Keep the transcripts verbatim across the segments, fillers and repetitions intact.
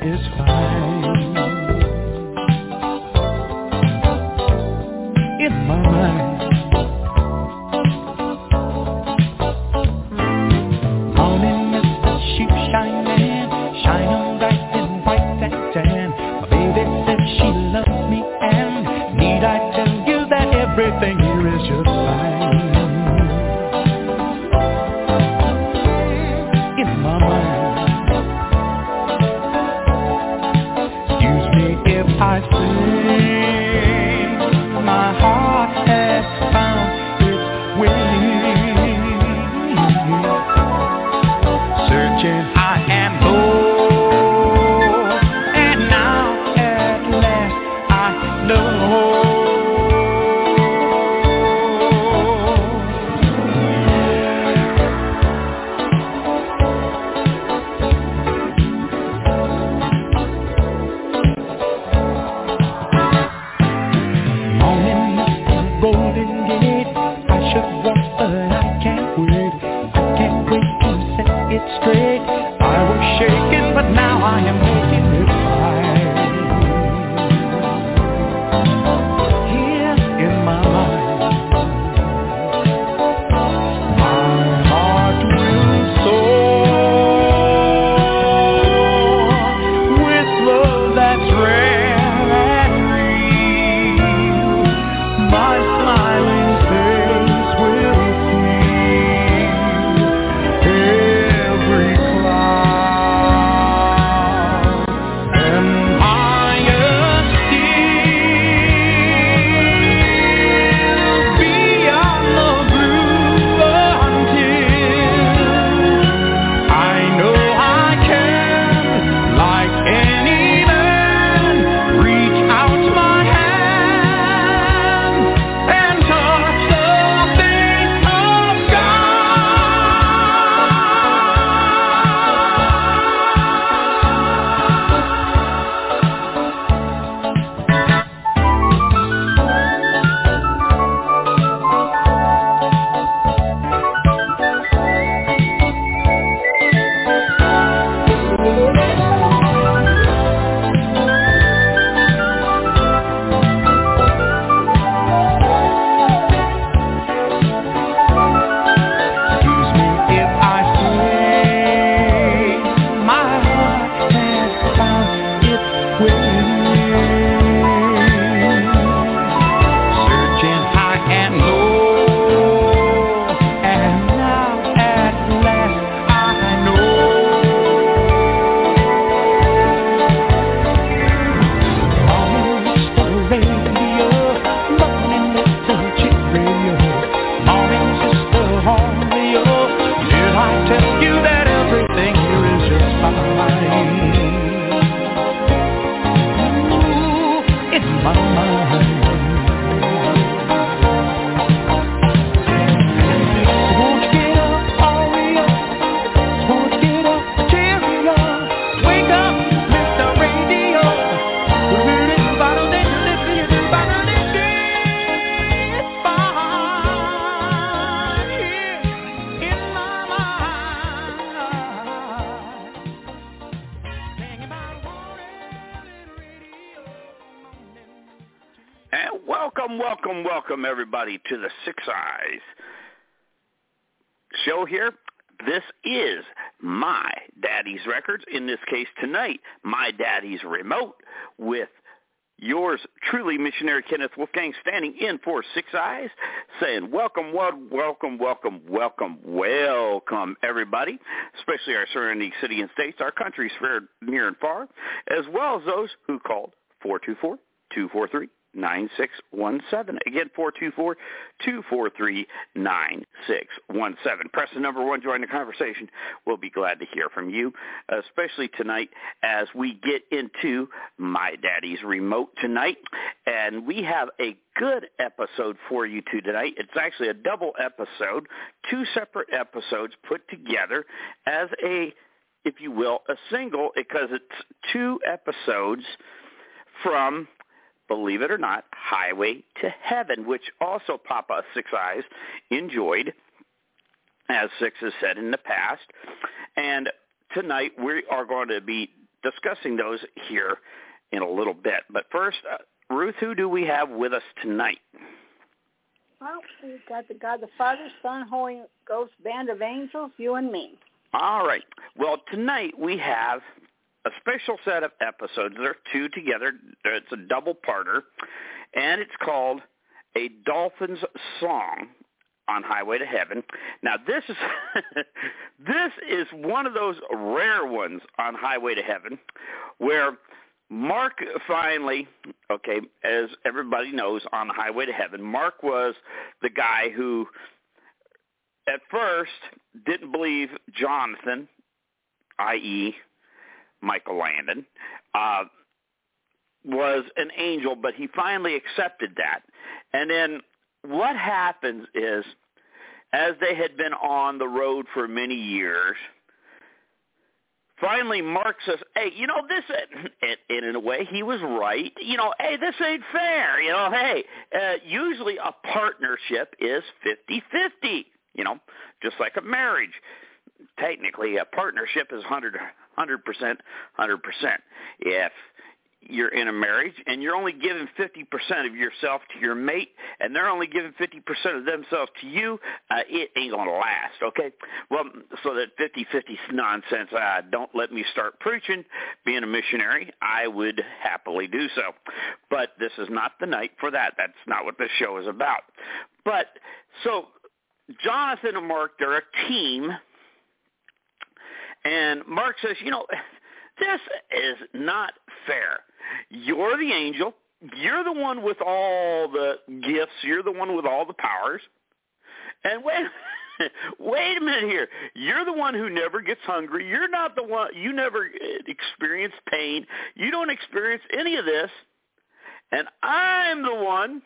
is fine. In my mind, morning is the sheep shining, shining bright and white and tan. My baby said she loves me, and need I tell you that everything here is just fine. In my mind, excuse me if I say my heart has found its way, searching high and low, and now at last I know. Morning is the golden gate, I should walk but I can't wait, I can't wait to set it straight. I was shaking but now I am making it fine. Here in my mind, my heart will soar with love that's rare and real. My smiling face will feel every cloud, and higher still beyond the blue, until I know I can, like any man, reach out my hand and touch the face of God. Excuse me if I say my heart has found its way, searching high and low, and now at last I know. Morning, Mister Radio, morning, Mister Chick Radio, morning, Sister Homeo. Did I tell you that everything here is just fine? Ooh, in my mind. So won't you get up, Oreo? So won't you get up, Cheerio? Wake up, Mister Radio. It's fine here in my mind. Singing about wanting little radio. And welcome, welcome, welcome, everybody, to the Six Eyes show here. This is My Daddy's Records. In this case tonight, My Daddy's Remote, with yours truly, Missionary Kenneth Wolfgang, standing in for Six Eyes, saying welcome, wel- welcome, welcome, welcome, welcome, everybody, especially our surrounding city and states, our countries fair near and far, as well as those who called four two four, two four three, nine six one seven. Again, four two four, two four three, nine six one seven. Press the number one, join the conversation. We'll be glad to hear from you, especially tonight as we get into My Daddy's Remote tonight. And we have a good episode for you two tonight. It's actually a double episode, two separate episodes put together as a, if you will, a single, because it's two episodes from, believe it or not, Highway to Heaven, which also Papa Six Eyes enjoyed, as Six has said in the past. And tonight we are going to be discussing those here in a little bit. But first, uh, Ruth, who do we have with us tonight? Well, we've got the God, the Father, Son, Holy Ghost, band of angels, you and me. All right. Well, tonight we have a special set of episodes. There are two together. It's a double-parter, and it's called A Dolphin's Song on Highway to Heaven. Now, this is this is one of those rare ones on Highway to Heaven where Mark finally, okay, as everybody knows, on the Highway to Heaven, Mark was the guy who at first didn't believe Jonathan, that is. Michael Landon, uh, was an angel, but he finally accepted that. And then what happens is, as they had been on the road for many years, finally Mark says, hey, you know, this, and in a way he was right, you know, hey, this ain't fair, you know, hey, uh, usually a partnership is fifty-fifty, you know, just like a marriage. Technically, a partnership is one hundred, one hundred percent, one hundred percent. If you're in a marriage and you're only giving fifty percent of yourself to your mate and they're only giving fifty percent of themselves to you, uh, it ain't going to last, okay? Well, so that fifty-fifty nonsense, uh, don't let me start preaching. Being a missionary, I would happily do so. But this is not the night for that. That's not what this show is about. But so Jonathan and Mark, they're a team. And Mark says, you know, this is not fair. You're the angel. You're the one with all the gifts. You're the one with all the powers. And wait, wait a minute here. You're the one who never gets hungry. You're not the one. You never experience pain. You don't experience any of this. And I'm the one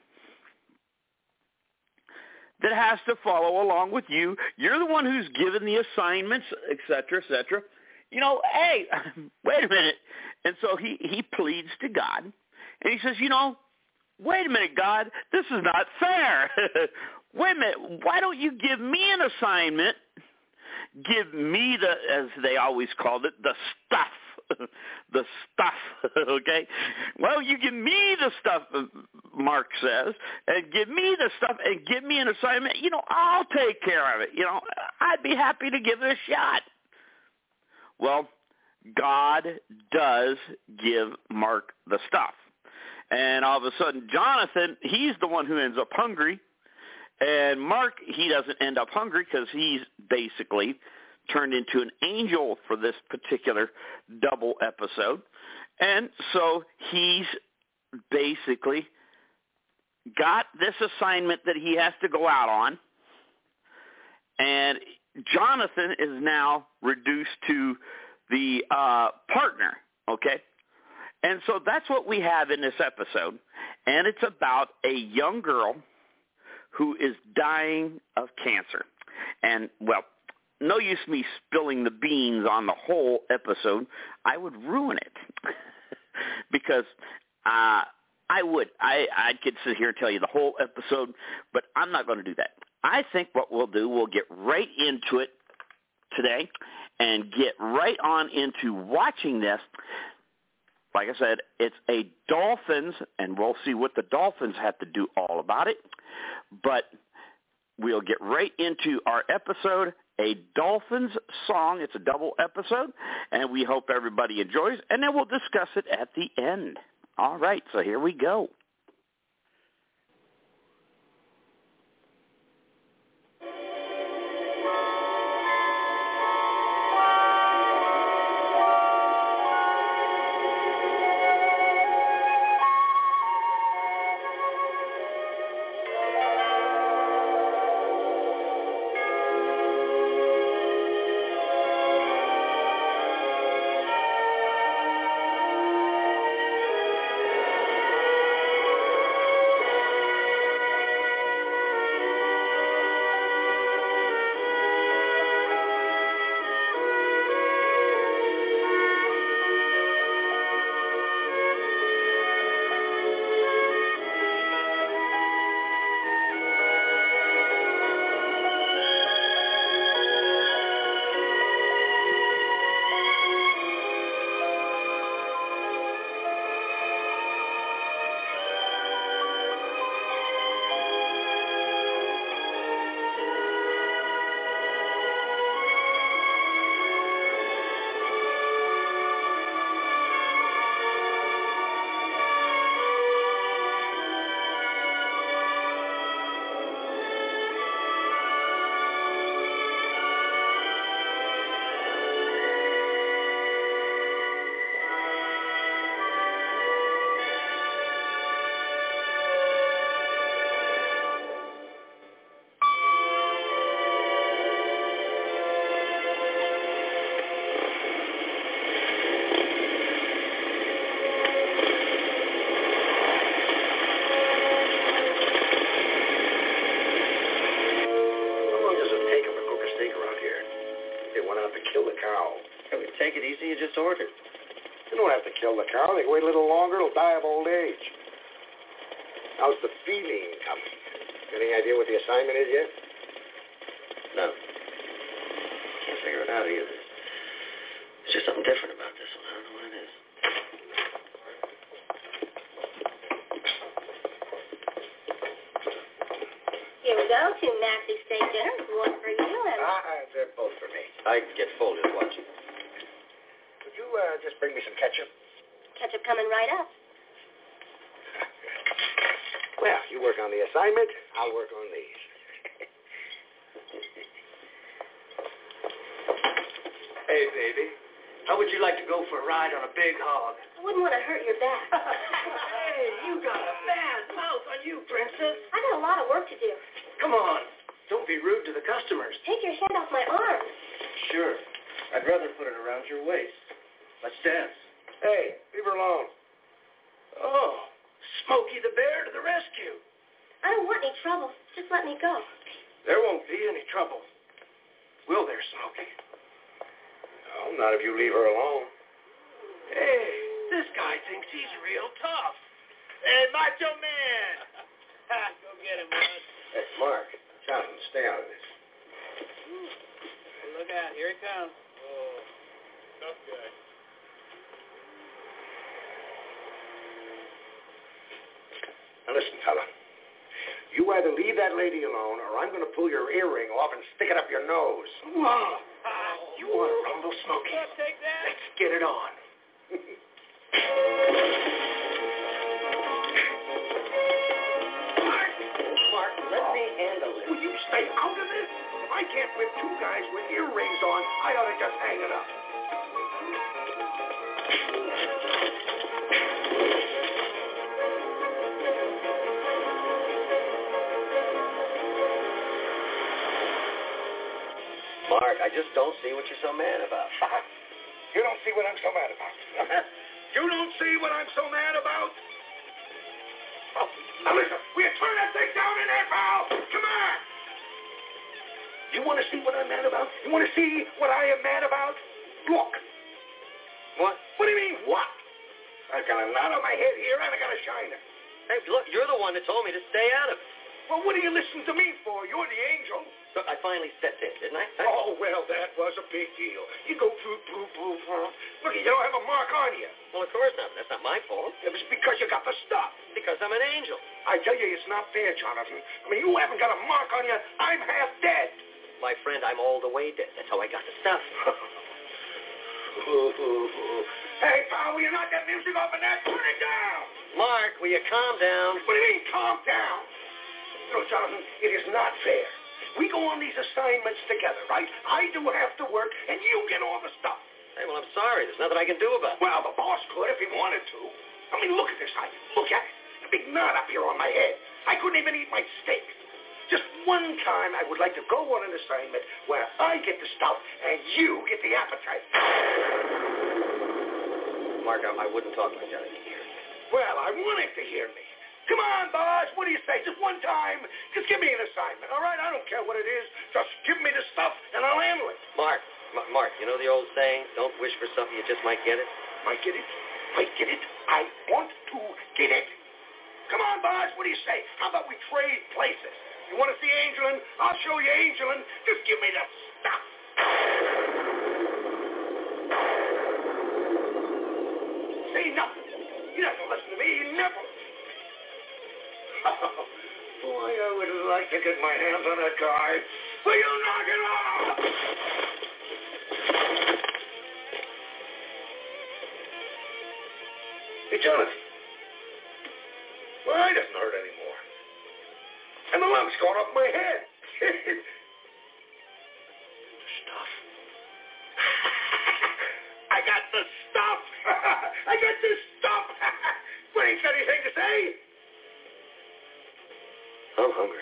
that has to follow along with you. You're the one who's given the assignments, et cetera, et cetera. You know, hey, wait a minute. And so he, he pleads to God, and he says, you know, wait a minute, God, this is not fair. Wait a minute, why don't you give me an assignment? Give me the, as they always called it, the stuff. The stuff, okay? Well, you give me the stuff, Mark says, and give me the stuff and give me an assignment. You know, I'll take care of it. You know, I'd be happy to give it a shot. Well, God does give Mark the stuff. And all of a sudden, Jonathan, he's the one who ends up hungry. And Mark, he doesn't end up hungry because he's basically turned into an angel for this particular double episode. And so he's basically got this assignment that he has to go out on. And Jonathan is now reduced to the uh, partner, okay? And so that's what we have in this episode. And it's about a young girl who is dying of cancer. And, well, no use me spilling the beans on the whole episode. I would ruin it because uh, I would. I, I could sit here and tell you the whole episode, but I'm not going to do that. I think what we'll do, we'll get right into it today and get right on into watching this. Like I said, it's a Dolphins, and we'll see what the Dolphins have to do all about it. But we'll get right into our episode, A Dolphins Song. It's a double episode, and we hope everybody enjoys, and then we'll discuss it at the end. All right, so here we go. don't have to kill the cow. They can wait a little longer. It'll die of old age. How's the feeding coming? Any idea what the assignment is yet? No. Can't figure it out either. There's just something different about this one. I don't know what it is. Here we go. Two nasty steak dinners. One for you and... Ah, they're both for me. I get folded watching. Could you uh, just bring me some ketchup? Ketchup coming right up. Well, you work on the assignment. I'll work on these. Hey, baby. How would you like to go for a ride on a big hog? I wouldn't want to hurt your back. Hey, you got a bad mouth on you, princess. I got a lot of work to do. Come on. Don't be rude to the customers. Take your hand off my arm. Sure. I'd rather put it around your waist. Let's dance. Hey, leave her alone. Oh, Smokey the Bear to the rescue. I don't want any trouble. Just let me go. There won't be any trouble. Will there, Smokey? No, not if you leave her alone. Hey, this guy thinks he's real tough. Hey, Macho Man! Go get him, bud. Hey, Mark, Jonathan, stay out of this. Hey, look out. Here he comes. Oh, tough guy. Now listen, fella. You either leave that lady alone or I'm going to pull your earring off and stick it up your nose. Whoa. You want to rumble, Smokey? Well, take that. Let's get it on. Mark! Mark, let me handle it. Will you stay out of this? If I can't whip two guys with earrings on, I ought to just hang it up. Mark, I just don't see what you're so mad about. You don't see what I'm so mad about. You don't see what I'm so mad about? Oh, now listen, will you turn that thing down in there, pal? Come on. You want to see what I'm mad about? You want to see what I am mad about? Look. What? What do you mean, what? I've got a knot on my head here and I got a shiner. Hey, look, you're the one that told me to stay out of it. Well, what do you listen to me for? You're the angel. Look, I finally stepped in, didn't I? Huh? Oh, well, that was a big deal. You go poof, poof, poof, poof. Look, you don't have a mark on you. Well, of course not. That's not my fault. It was because you got the stuff. Because I'm an angel. I tell you, it's not fair, Jonathan. I mean, you haven't got a mark on you. I'm half dead. My friend, I'm all the way dead. That's how I got the stuff. Hey, pal, will you knock that music off and that? Turn it down. Mark, will you calm down? What do you mean, calm down? You know, Jonathan, it is not fair. We go on these assignments together, right? I do half the work, and you get all the stuff. Hey, well, I'm sorry. There's nothing I can do about it. Well, the boss could if he wanted to. I mean, look at this. I, look at it. A big knot up here on my head. I couldn't even eat my steak. Just one time I would like to go on an assignment where I get the stuff and you get the appetite. Mark, I, I wouldn't talk like that. I can hear you. Well, I want him to hear me. Come on, boss. What do you say? Just one time. Just give me an assignment, all right? I don't care what it is. Just give me the stuff and I'll handle it. Mark, M- Mark, you know the old saying, don't wish for something, you just might get it? Might get it. Might get it. I want to get it. Come on, boss. What do you say? How about we trade places? You want to see Angelin? I'll show you Angelin. Just give me the stuff. Say nothing. He doesn't listen to me. He never. Boy, I would like to get my hands on that guy. Will you knock it off? Hey, Jonathan. Well, it doesn't hurt anymore. And the lump's gone off my head. Stuff. I got the stuff. I got the stuff. What, ain't got anything to say? I'm hungry.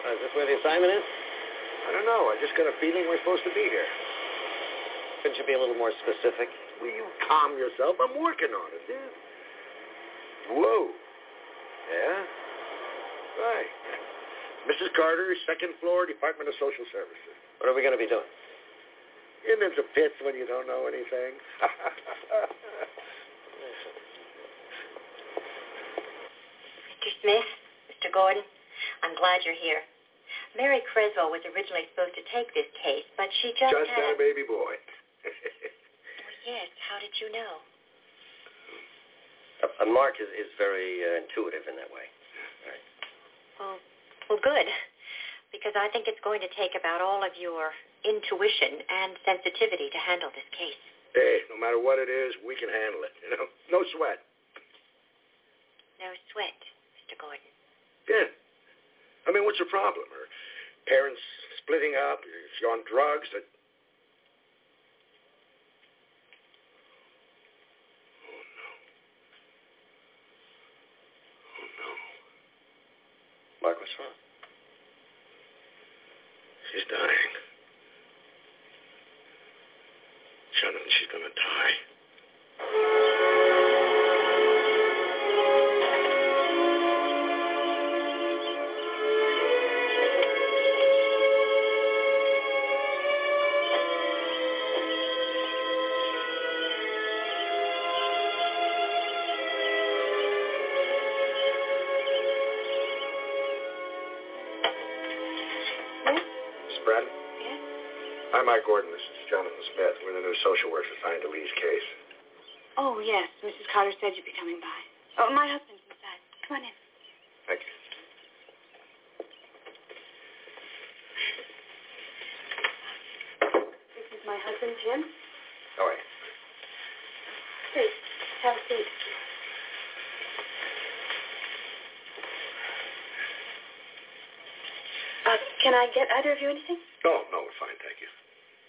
Uh, is this where the assignment is? I don't know. I just got a feeling we're supposed to be here. Couldn't you be a little more specific? Will you calm yourself? I'm working on it, dude. Whoa. Yeah? Right. Missus Carter, second floor, Department of Social Services. What are we going to be doing? Getting into pits when you don't know anything. Mister Smith, Mister Gordon, I'm glad you're here. Mary Creswell was originally supposed to take this case, but she just, just had, had a baby boy. Well, yes. How did you know? Uh, Mark is, is very uh, intuitive in that way. Right. Well, well, good, because I think it's going to take about all of your intuition and sensitivity to handle this case. Hey, no matter what it is, we can handle it. You know, no sweat. No sweat, Mister Gordon. Yeah. I mean, what's her problem? Her parents splitting up? Is she on drugs? That... Oh, no. Oh, no. Mark, what's wrong? She's dying. Jonathan, she's gonna die. Hi, Mike Gordon. This is Jonathan Smith. We're the new social workers assigned to Lee's case. Oh, yes. Missus Carter said you'd be coming by. Oh, my husband's inside. Come on in. Thank you. This is my husband, Jim. All right. Please, have a seat. Uh, can I get either of you anything? No, no, we're fine, thank you.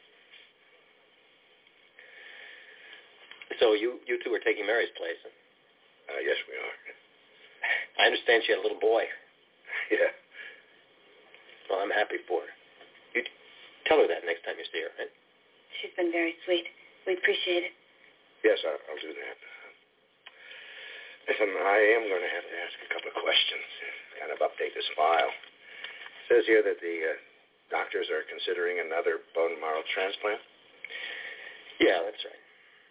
So you, you two are taking Mary's place? Uh, yes, we are. I understand she had a little boy. Yeah. Well, I'm happy for her. You tell her that next time you see her, right? She's been very sweet. We appreciate it. Yes, I'll, I'll do that. Listen, I am going to have to ask a couple of questions, kind of update this file. It says here that the uh, doctors are considering another bone marrow transplant. Yeah, that's right.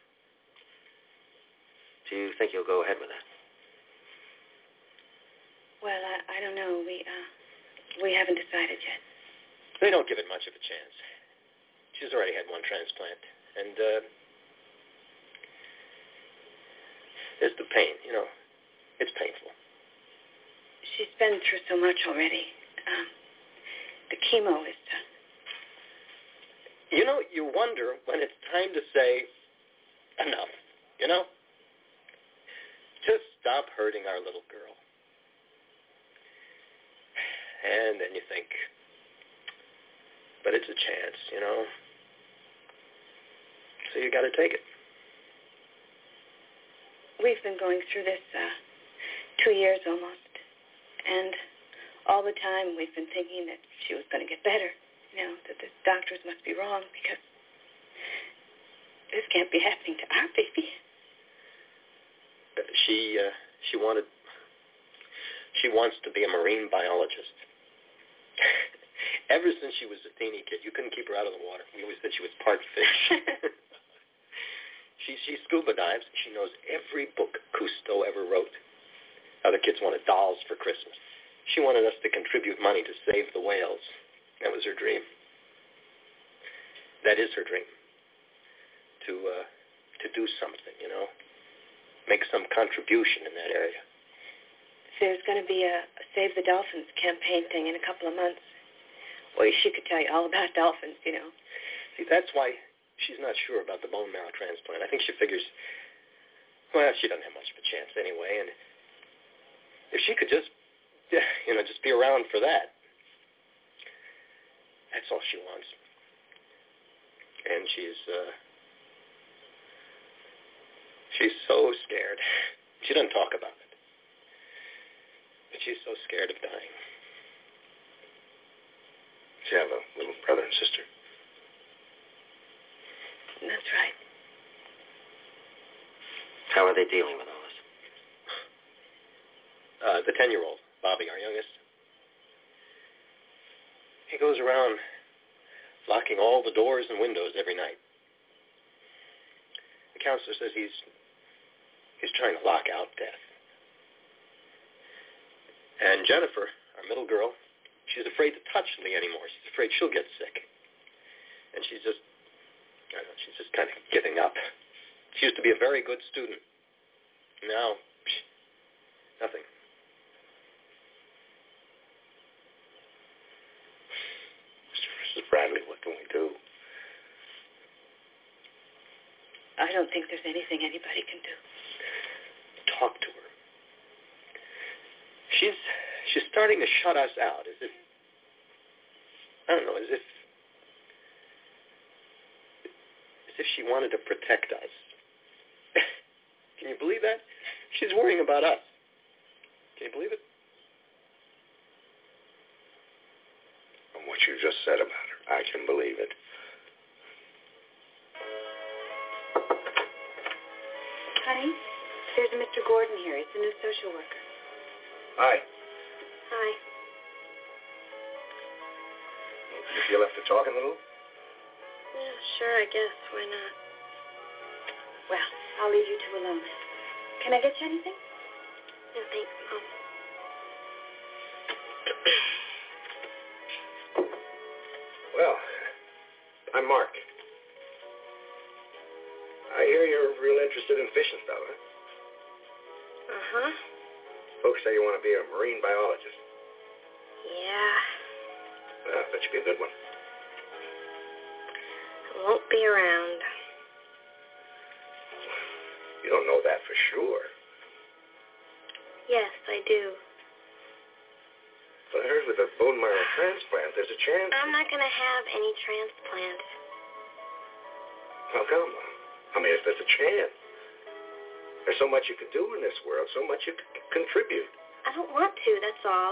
Do you think you'll go ahead with that? Well, I, I don't know. We, uh, we haven't decided yet. They don't give it much of a chance. She's already had one transplant. And, uh, there's the pain, you know. It's painful. She's been through so much already. Um, the chemo is... Uh... You know, you wonder when it's time to say, enough, you know? Just stop hurting our little girl. And then you think, but it's a chance, you know? So you got to take it. We've been going through this uh, two years almost. And all the time we've been thinking that she was going to get better. You know, that the doctors must be wrong because this can't be happening to our baby. She, uh, she wanted, she wants to be a marine biologist. Ever since she was a teeny kid, you couldn't keep her out of the water. We always said she was part fish. she, she scuba dives. She knows every book Cousteau ever wrote. Other kids wanted dolls for Christmas. She wanted us to contribute money to save the whales. That was her dream. That is her dream. To, uh, to do something, you know. Make some contribution in that area. There's going to be a, a Save the Dolphins campaign thing in a couple of months. Well, she could tell you all about dolphins, you know. See, that's why she's not sure about the bone marrow transplant. I think she figures, well, she doesn't have much of a chance anyway, and if she could just, you know, just be around for that, that's all she wants. And she's, uh, she's so scared. She doesn't talk about it. But she's so scared of dying. You have a little brother and sister. That's right. How are they dealing with all this? Uh, the ten-year-old, Bobby, our youngest. He goes around locking all the doors and windows every night. The counselor says he's he's trying to lock out death. And Jennifer, our middle girl, she's afraid to touch Lee anymore. She's afraid she'll get sick. And she's just, I don't know, she's just kind of giving up. She used to be a very good student. Now, psh, nothing. Missus Bradley, what can we do? I don't think there's anything anybody can do. Talk to her. She's she's starting to shut us out, as if, I don't know, as if, as if she wanted to protect us. Can you believe that? She's worrying about us. Can you believe it? From what you just said about her, I can believe it. Honey, there's a Mister Gordon here. He's the new social worker. Hi. Hi. You feel after talking a little? Yeah, sure, I guess. Why not? Well, I'll leave you two alone. Can I get you anything? No, thanks, Mom. Well, I'm Mark. I hear you're real interested in fish and stuff, huh? Uh-huh. Folks say you want to be a marine biologist. Yeah. Well, I bet you'd be a good one. I won't be around. You don't know that for sure. Yes, I do. But I heard with a bone marrow transplant, there's a chance. I'm not going to have any transplant. How come? I mean, if there's a chance. There's so much you could do in this world, so much you could c- contribute. I don't want to, that's all.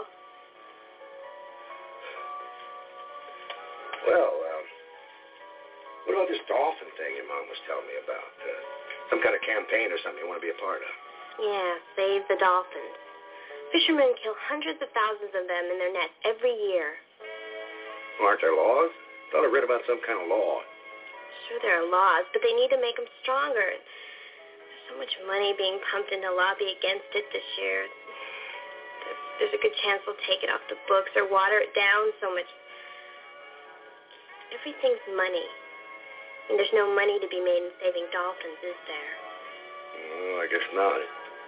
Well, um, what about this dolphin thing your mom was telling me about? Uh, some kind of campaign or something you want to be a part of? Yeah, save the dolphins. Fishermen kill hundreds of thousands of them in their nets every year. Well, aren't there laws? I thought I read about some kind of law. Sure, there are laws, but they need to make them stronger. There's so much money being pumped into lobby against it this year. There's a good chance they'll take it off the books or water it down so much. Everything's money. And there's no money to be made in saving dolphins, is there? Oh, I guess not.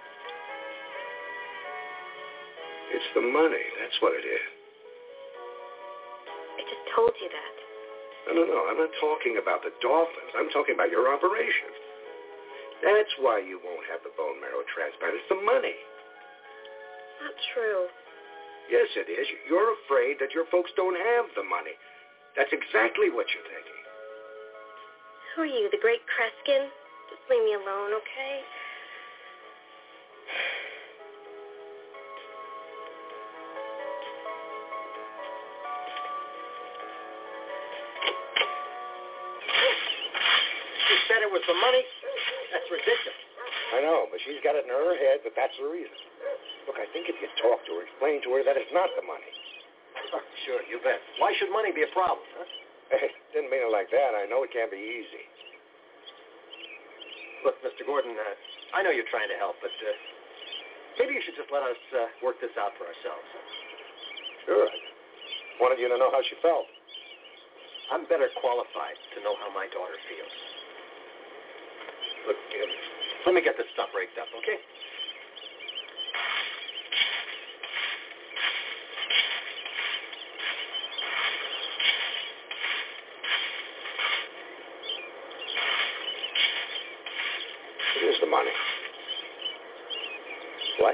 It's the money. That's what it is. I just told you that. No, no, no. I'm not talking about the dolphins. I'm talking about your operation. That's why you won't have the bone marrow transplant. It's the money. Not true. Yes, it is. You're afraid that your folks don't have the money. That's exactly what you're thinking. Who are you, the great Kreskin? Just leave me alone, okay? She said it was the money? That's ridiculous. I know, but she's got it in her head that that's the reason. Look, I think if you talk to her, explain to her that it's not the money. Sure, you bet. Why should money be a problem, huh? Hey, didn't mean it like that. I know it can't be easy. Look, Mister Gordon, uh, I know you're trying to help, but uh, maybe you should just let us uh, work this out for ourselves. Sure. I wanted you to know how she felt. I'm better qualified to know how my daughter feels. Look, uh, let me get this stuff raked up, okay? Here's the money. What?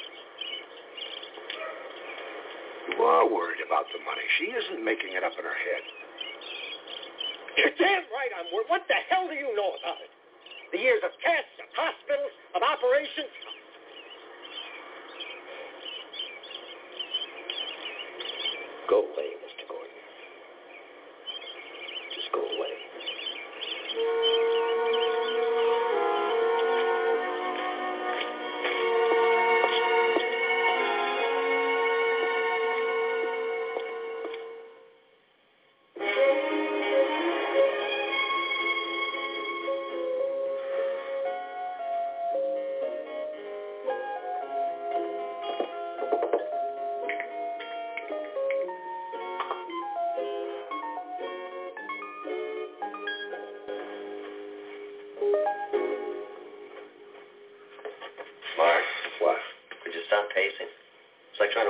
You are worried about the money. She isn't making it up in her head. You're damn right I'm worried. What the hell do you know about it? The years of tests, of hospitals, of operations. Go away, Mister Gordon.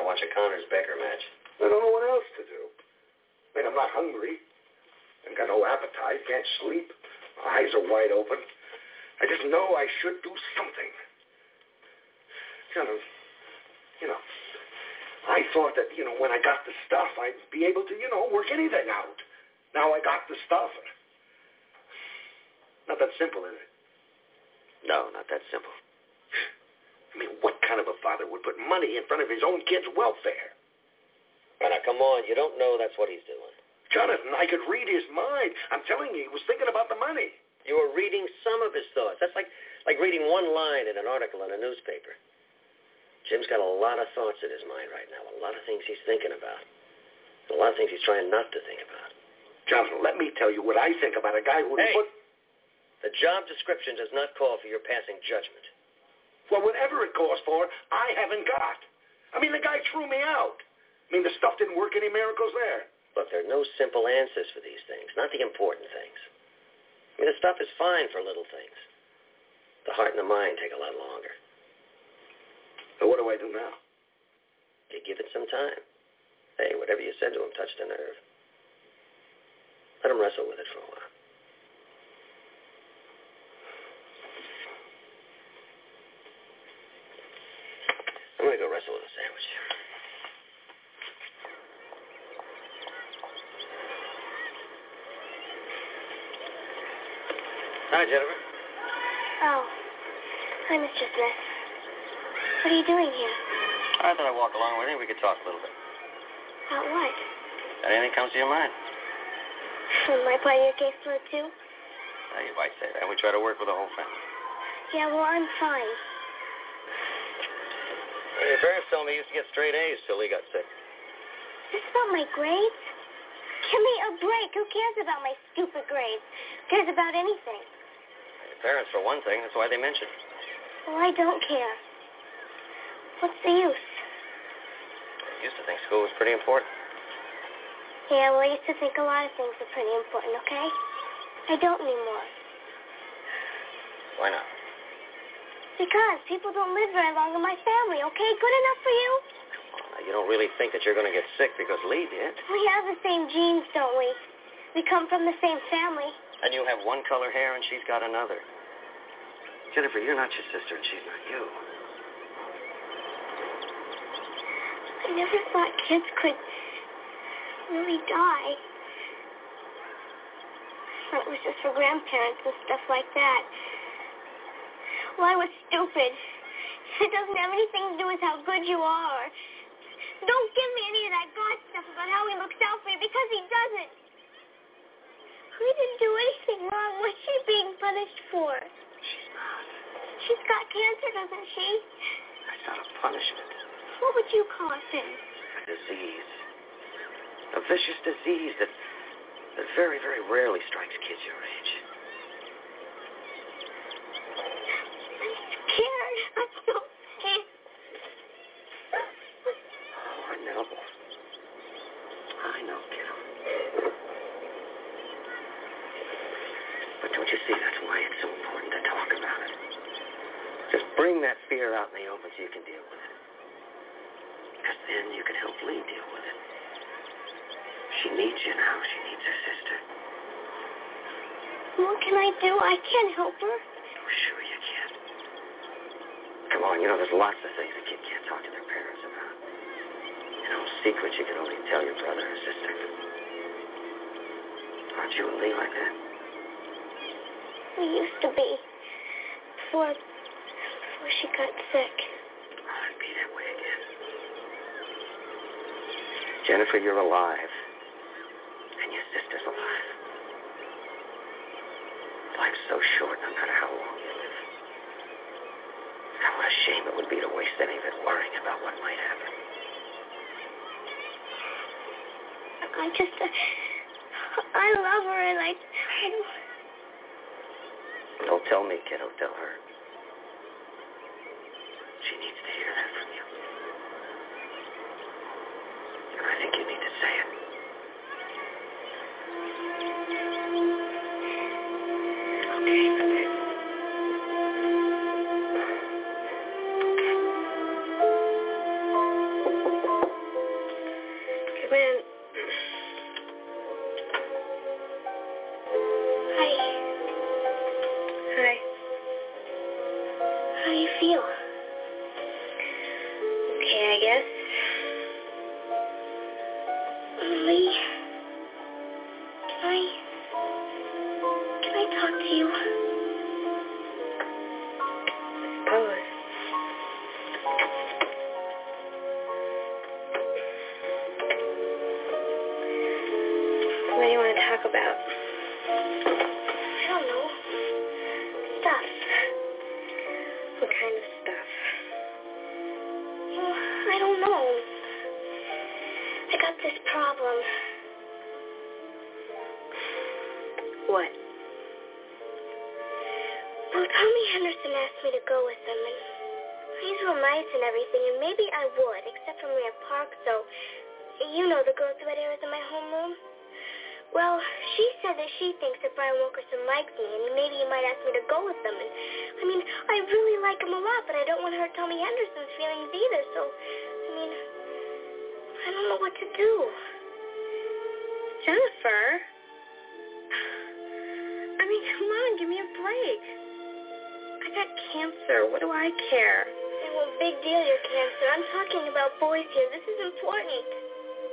watch a Connors Becker match. I don't know what else to do. I mean, I'm not hungry. I've got no appetite, can't sleep. My eyes are wide open. I just know I should do something. Kind of, you know, I thought that, you know, when I got the stuff, I'd be able to, you know, work anything out. Now I got the stuff. Not that simple, is it? No, not that simple. I mean, what kind of a father would put money in front of his own kid's welfare? Now, now, come on. You don't know that's what he's doing. Jonathan, I could read his mind. I'm telling you, he was thinking about the money. You were reading some of his thoughts. That's like, like reading one line in an article in a newspaper. Jim's got a lot of thoughts in his mind right now, a lot of things he's thinking about, a lot of things he's trying not to think about. Jonathan, let me tell you what I think about a guy who... Hey, put... the job description does not call for your passing judgment. Well, whatever it calls for, I haven't got. I mean, the guy threw me out. I mean, the stuff didn't work, any miracles there. Look, there are no simple answers for these things, not the important things. I mean, the stuff is fine for little things. The heart and the mind take a lot longer. So what do I do now? You give it some time. Hey, whatever you said to him touched a nerve. Let him wrestle with it for a while. I'm going to go wrestle with a sandwich. Hi, Jennifer. Oh. Hi, Mister Smith. What are you doing here? I thought I'd walk along with you. We could talk a little bit. About what? Anything comes to your mind? Am I part of your caseload, too? Now, you might say that. We try to work with the whole family. Yeah, well, I'm fine. Well, your parents told me you used to get straight A's till Lee got sick. Is this about my grades? Give me a break. Who cares about my stupid grades? Who cares about anything? Your parents, for one thing. That's why they mentioned it. Well, I don't care. What's the use? I used to think school was pretty important. Yeah, well, I used to think a lot of things are pretty important, okay? I don't anymore. Why not? Because people don't live very long in my family, okay? Good enough for you? Come on, now, you don't really think that you're going to get sick because Lee did. We have the same genes, don't we? We come from the same family. And you have one color hair and she's got another. Jennifer, you're not your sister and she's not you. I never thought kids could really die. I thought it was just for grandparents and stuff like that. Well, I was stupid. It doesn't have anything to do with how good you are. Don't give me any of that God stuff about how he looks out for you, because he doesn't. We didn't do anything wrong. What's she being punished for? She's not. She's got cancer, doesn't she? That's not a punishment. What would you call it then? A disease. A vicious disease that, that very, very rarely strikes kids your age. I'm scared. I'm so scared. Oh, I know. I know, kiddo. But don't you see, that's why it's so important to talk about it. Just bring that fear out in the open so you can deal with it. Because then you can help Lee deal with it. She needs you now. She needs her sister. What can I do? I can't help her. Oh, sure you can. Come on, you know, there's lots of things a kid can't talk to their parents about. You know, secrets you can only tell your brother or sister. Aren't you and Lee like that? We used to be. Before, before she got sick. Oh, I'd be that way again. Jennifer, you're alive. And your sister's alive. Life's so short, no matter how long you live. Now, what a shame it would be to waste any of it worrying about what might happen. I just, uh, I love her, and I, I don't... Don't tell me, kiddo. Tell her. She needs to hear that from you. And I think you need to say it. Okay. Lee, can I, can I talk to you? I suppose. What do you want to talk about? I don't know. Stuff. What kind of stuff? Well, I don't know. I got this problem. What? Well, Tommy Henderson asked me to go with him, and he's real nice and everything, and maybe I would, except for Maria Park, so you know the girl's red areas in my homeroom. Well, she said that she thinks that Brian Wilkerson likes me, and maybe he might ask me to go with them. And I mean, I really like him a lot, but I don't want to hurt Tommy Henderson's feelings either. So, I mean, I don't know what to do. Jennifer? I mean, come on, give me a break. I got cancer. What do I care? Yeah, well, big deal, your cancer. I'm talking about boys here. This is important.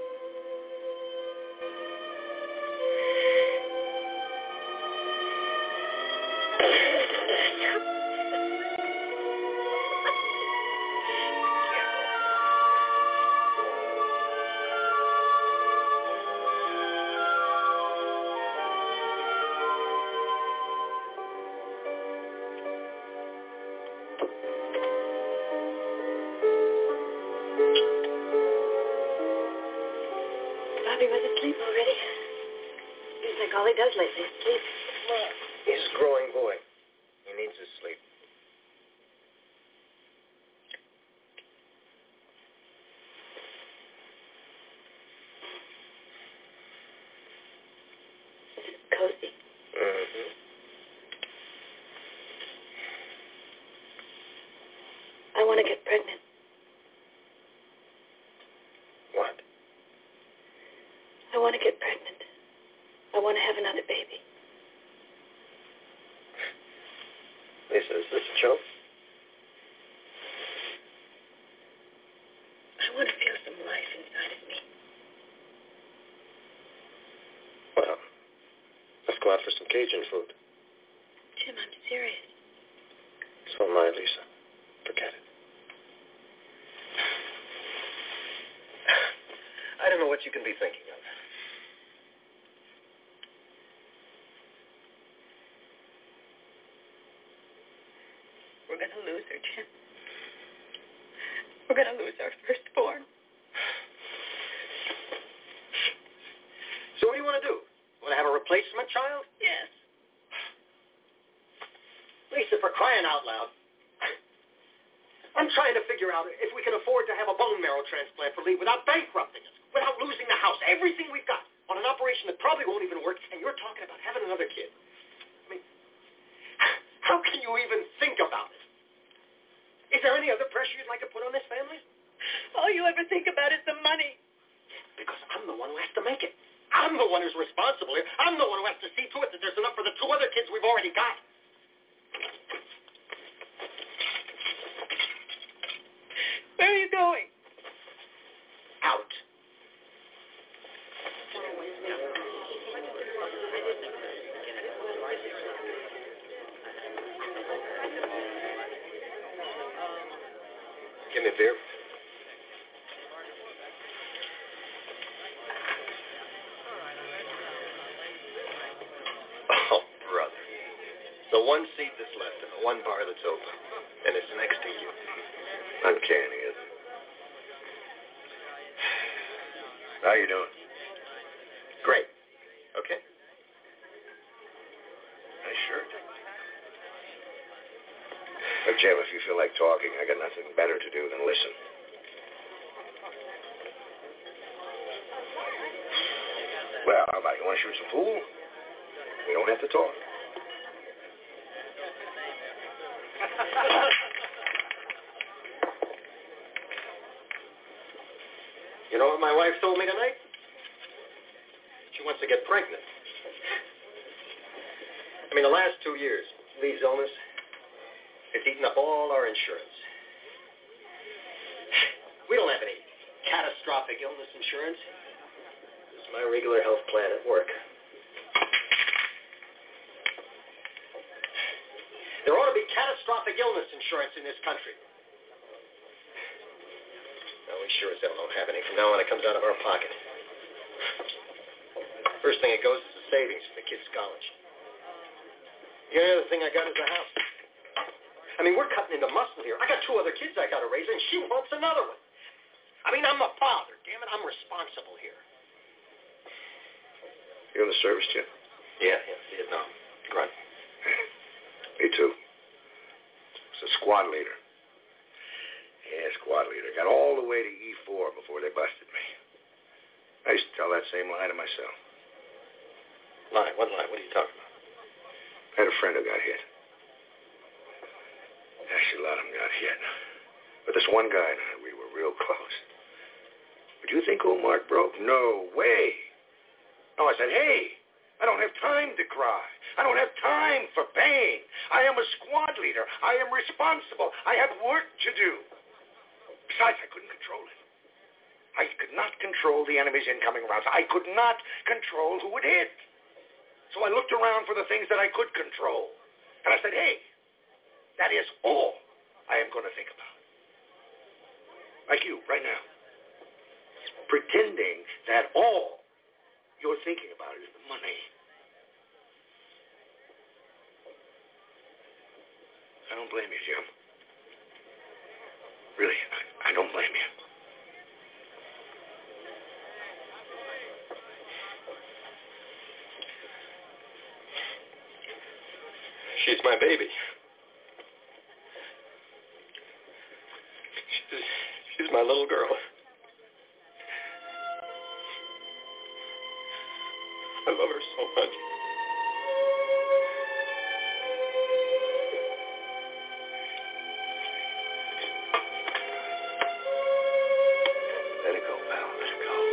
Bobby was asleep already. Seems like all he does lately is sleep. He's a growing boy. He needs his sleep. This is cozy. Mm-hmm. I want to get pregnant. What? I want to get pregnant. I want to have another baby. Lisa, is this a joke? I want to feel some life inside of me. Well, let's go out for some Cajun food. Jim, I'm serious. So am I, Lisa. Forget it. I don't know what you can be thinking of. We're going to lose her, Jim. We're going to lose our firstborn. So what do you want to do? Want to have a replacement child? Yes. Lisa, for crying out loud. I'm trying to figure out if we can afford to have a bone marrow transplant for Lee without bankrupting us, without losing the house, everything we've got, on an operation that probably won't even work, and you're talking about having another kid. I mean, how can you even think about it? Is there any other pressure you'd like to put on this family? All you ever think about is the money. Because I'm the one who has to make it. I'm the one who's responsible here. I'm the one who has to see to it that there's enough for the two other kids we've already got. Where are you going? Out. Give me a beer. Oh, brother. The one seat that's left and the one bar that's open. And it's next to you. Uncanny, isn't it? How you doing? Great. Okay. I sure do. Look, Jim, if you feel like talking, I got nothing better to do than listen. Well, how about you want to shoot some pool? We don't have to talk. You know what my wife told me tonight? She wants to get pregnant. I mean, the last two years, Lee's illness, it's eaten up all our insurance. We don't have any catastrophic illness insurance. my regular health plan at work. There ought to be catastrophic illness insurance in this country. No, we sure as hell don't have any. From now on, it comes out of our pocket. First thing it goes is the savings for the kids' college. The only other thing I got is a house. I mean, we're cutting into muscle here. I got two other kids I got to raise, and she wants another one. I mean, I'm a father. Damn it, I'm responsible here. You in the service, Jim? Yeah, yeah, Vietnam. Right. Me too. Was a squad leader. Yeah, squad leader. Got all the way to E four before they busted me. I used to tell that same lie to myself. Lie? What lie? What are you talking about? I had a friend who got hit. Actually, a lot of them got hit. But this one guy and I, we were real close. Would you think old Mark broke? No way. No, I said, hey, I don't have time to cry. I don't have time for pain. I am a squad leader. I am responsible. I have work to do. Besides, I couldn't control it. I could not control the enemy's incoming rounds. I could not control who would hit. So I looked around for the things that I could control. And I said, hey, that is all I am going to think about. Like you, right now. Pretending that all you're thinking about is the money. I don't blame you, Jim. Really, I, I don't blame you. She's my baby. She's, she's my little girl. I love her so much. Let it go, pal. Let it go.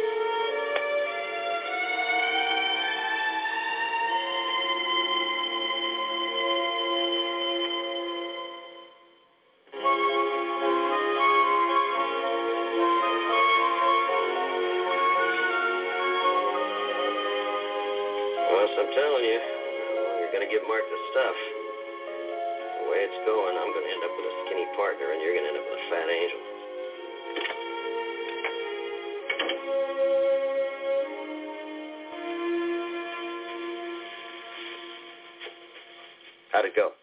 I'm telling you, you're going to give Mark the stuff. The way it's going, I'm going to end up with a skinny partner, and you're going to end up with a fat angel. How'd it go?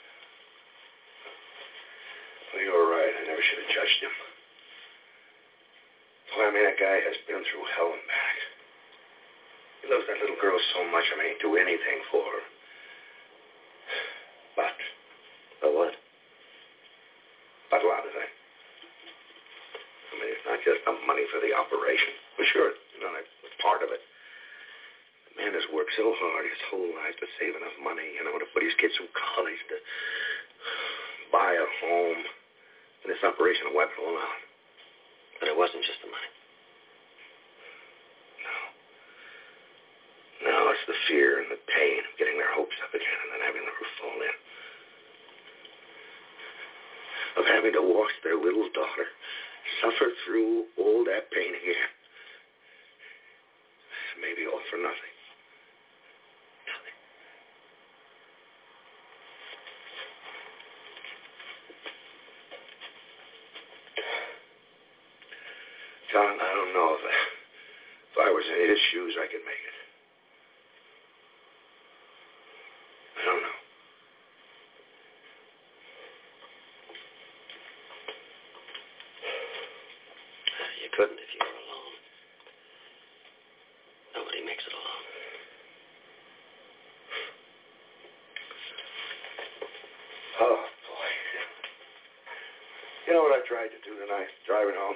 Well, you were right. I never should have judged him. Well, I mean, that guy has been through hell and back. He loves that little girl so much, I mean, he'd do anything for her. But. But what? But a lot of things. I mean, it's not just the money for the operation. Well, sure, you know, that's part of it. The man has worked so hard his whole life to save enough money, you know, to put his kids through college, to buy a home. And this operation wiped it all out. But it wasn't just the money. No, it's the fear and the pain of getting their hopes up again and then having the roof fall in. Of having to watch their little daughter suffer through all that pain again. Maybe all for nothing. Nothing. John, I don't know if, if I was in his shoes, I could make it. I don't know. You couldn't if you were alone. Nobody makes it alone. Oh, boy. You know what I tried to do tonight, driving home?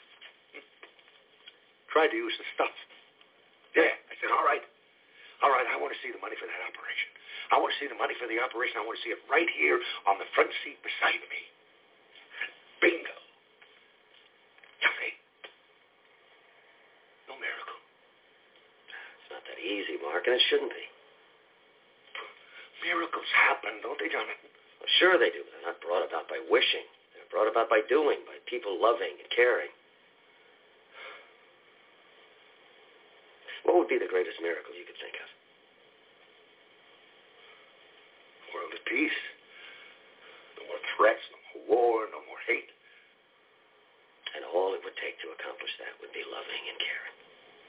Tried to use the stuff. Yeah, I said, all right. All right, I want to see the money for that operation. I want to see the money for the operation. I want to see it right here on the front seat beside me. Bingo. You see? No miracle. It's not that easy, Mark, and it shouldn't be. Miracles happen, don't they, Jonathan? Well, sure they do. They're not brought about by wishing. They're brought about by doing, by people loving and caring. What would be the greatest miracle you could think of? World at peace. No more threats, no more war, no more hate. And all it would take to accomplish that would be loving and caring.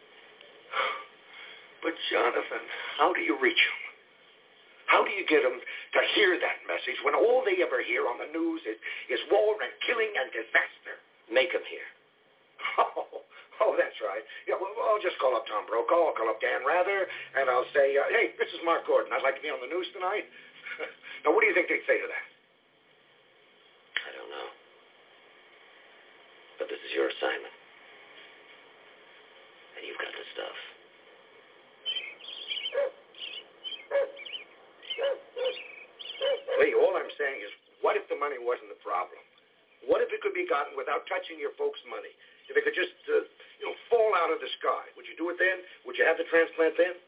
But, Jonathan, how do you reach them? How do you get them to hear that message when all they ever hear on the news is, is war and killing and disaster? Make them hear. Oh, oh, that's right. Yeah, well, I'll just call up Tom Brokaw, I'll call up Dan Rather, and I'll say, uh, hey, this is Mark Gordon. I'd like to be on the news tonight. Now, what do you think they'd say to that? I don't know. But this is your assignment. And you've got the stuff. Lee, all I'm saying is, what if the money wasn't the problem? What if it could be gotten without touching your folks' money? If it could just, uh, you know, fall out of the sky, would you do it then? Would you have the transplant then?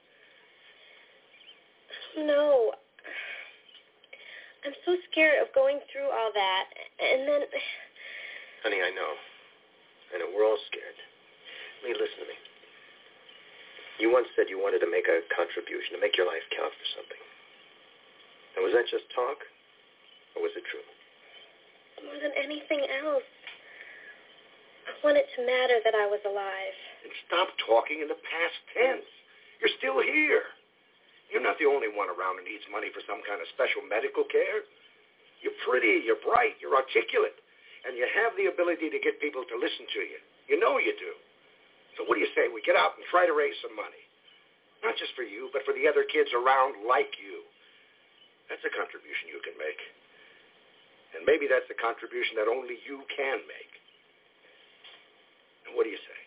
No. I'm so scared of going through all that, and then... Honey, I know. I know, we're all scared. Lee, listen to me. You once said you wanted to make a contribution, to make your life count for something. And was that just talk, or was it true? More than anything else, I want it to matter that I was alive. And stop talking in the past tense. You're still here. You're not the only one around who needs money for some kind of special medical care. You're pretty, you're bright, you're articulate, and you have the ability to get people to listen to you. You know you do. So what do you say we get out and try to raise some money? Not just for you, but for the other kids around like you. That's a contribution you can make. And maybe that's a contribution that only you can make. And what do you say?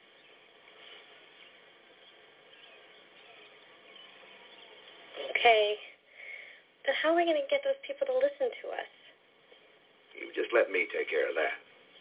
Okay. But how are we going to get those people to listen to us? You just let me take care of that.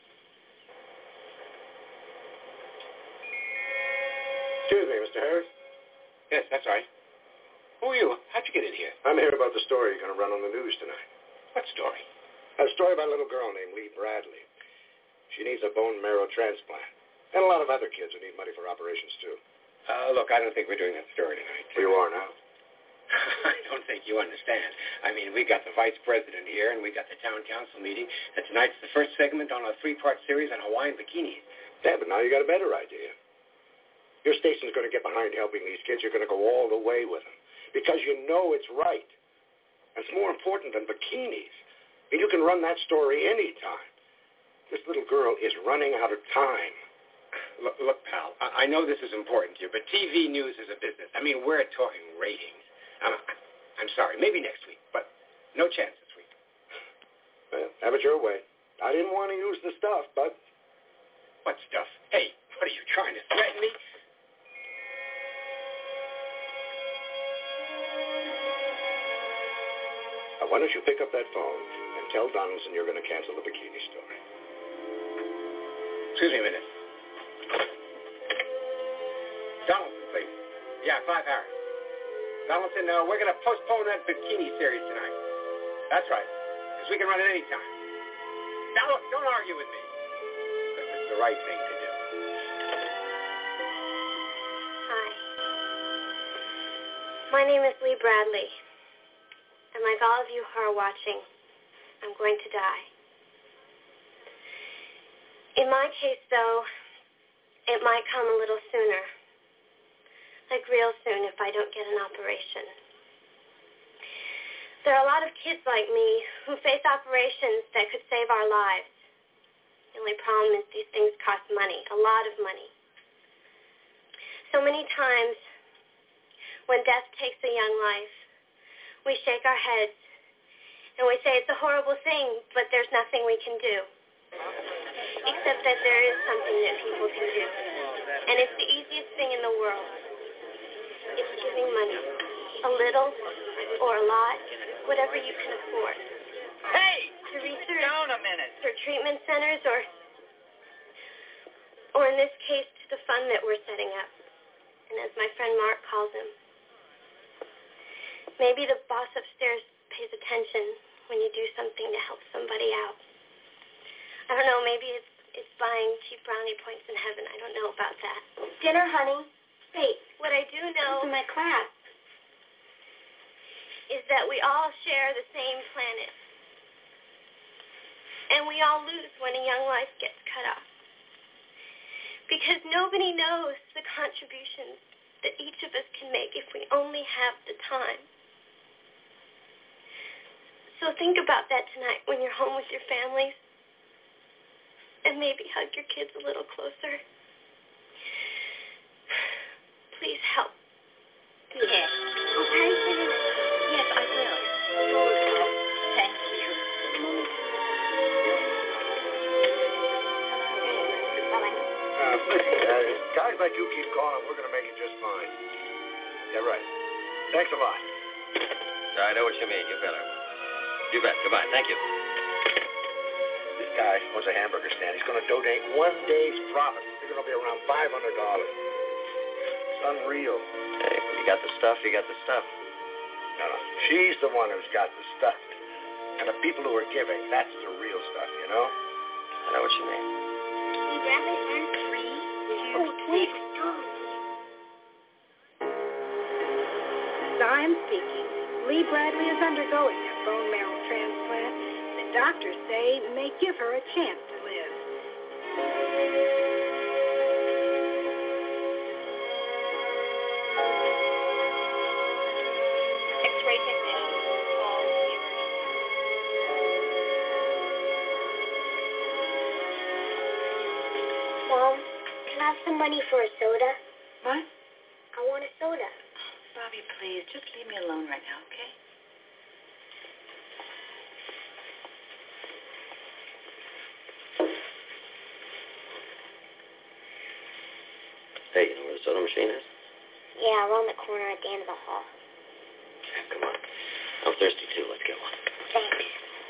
Excuse me, Mister Harris. Yes, that's right. Who are you? How'd you get in here? I'm here about the story you're going to run on the news tonight. What story? A story about a little girl named Lee Bradley. She needs a bone marrow transplant. And a lot of other kids who need money for operations, too. Uh, look, I don't think we're doing that story tonight. Well, you are now. I don't think you understand. I mean, we got the vice president here, and we got the town council meeting, and tonight's the first segment on a three-part series on Hawaiian bikinis. Yeah, but now you got a better idea. Your station's going to get behind helping these kids. You're going to go all the way with them because you know it's right. And it's more important than bikinis. And you can run that story anytime. This little girl is running out of time. Look, look pal, I, I know this is important to you, but T V news is a business. I mean, we're talking ratings. I'm, I'm sorry, maybe next week, but no chance this week. Well, have it your way. I didn't want to use the stuff, but... What stuff? Hey, what are you trying to threaten me? Now, why don't you pick up that phone and tell Donaldson you're going to cancel the bikini story. Excuse me a minute. Donaldson, please. Yeah, Clive Harris. Donaldson, uh, we're going to postpone that bikini series tonight. That's right, because we can run it any time. Now, look, don't argue with me. Because it's the right thing to do. Hi. My name is Lee Bradley. And like all of you who are watching, I'm going to die. In my case, though, it might come a little sooner. Like real soon if I don't get an operation. There are a lot of kids like me who face operations that could save our lives. The only problem is these things cost money, a lot of money. So many times when death takes a young life, we shake our heads and we say it's a horrible thing, but there's nothing we can do. Except that there is something that people can do. And it's the easiest thing in the world. It's giving money. A little or a lot, whatever you can afford. Hey! To research, down a minute. For treatment centers or, or in this case, to the fund that we're setting up. And as my friend Mark calls him, maybe the boss upstairs pays attention when you do something to help somebody out. I don't know, maybe it's it's buying cheap brownie points in heaven. I don't know about that. Dinner, honey. Hey, what I do know in my class is that we all share the same planet. And we all lose when a young life gets cut off. Because nobody knows the contributions that each of us can make if we only have the time. So think about that tonight when you're home with your families. And maybe hug your kids a little closer. Please help. Yeah. Okay. Yes, I will. Thank you. Uh, listen, uh, guys like you keep calling, we're going to make it just fine. Yeah, right. Thanks a lot. I know what you mean. You bet I will. You bet. Goodbye. Thank you. This guy owns a hamburger stand. He's going to donate one day's profit. It's going to be around five hundred dollars. It's unreal. Hey, you got the stuff, you got the stuff. No, no. She's the one who's got the stuff. And the people who are giving, that's the real stuff, you know? I know what you mean. Lee Bradley earned three, two, six. Zion speaking. Lee Bradley is undergoing a bone marrow transplant. The doctors say may give her a chance to live. X-ray technician. Paul Evers. Mom, can I have some money for a soda? What? I want a soda. Bobby, please, just leave me alone right now, okay? Hey, you know where the soda machine is? Yeah, around the corner at the end of the hall. Okay, come on. I'm thirsty, too. Let's get one. Thanks.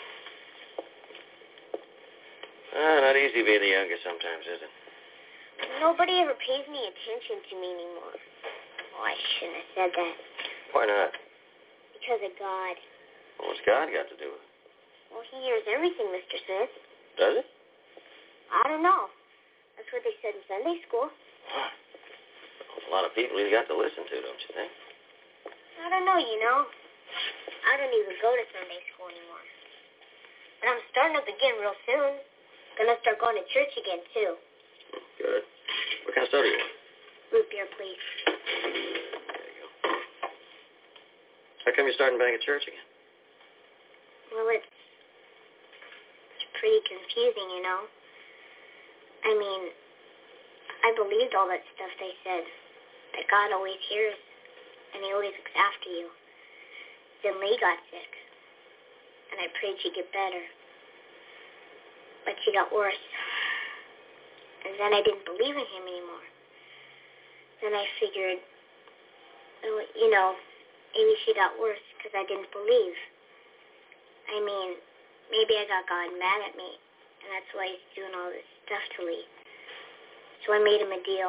Ah, not easy being the youngest sometimes, is it? Nobody ever pays any attention to me anymore. Oh, I shouldn't have said that. Why not? Because of God. Well, what's God got to do with it? Well, he hears everything, Mister Smith. Does it? I don't know. That's what they said in Sunday school. Huh. Well, a lot of people he's got to listen to, don't you think? I don't know, you know. I don't even go to Sunday school anymore. But I'm starting up again real soon. Gonna start going to church again, too. Good. What kind of soda you want? Root beer, please. There you go. How come you're starting back at church again? Well, it's, it's pretty confusing, you know. I mean, I believed all that stuff they said, that God always hears, and he always looks after you. Then Lee got sick, and I prayed she'd get better. But she got worse. And then I didn't believe in him anymore. Then I figured, oh, you know, maybe she got worse because I didn't believe. I mean, maybe I got God mad at me, and that's why he's doing all this stuff to Lee. So I made him a deal.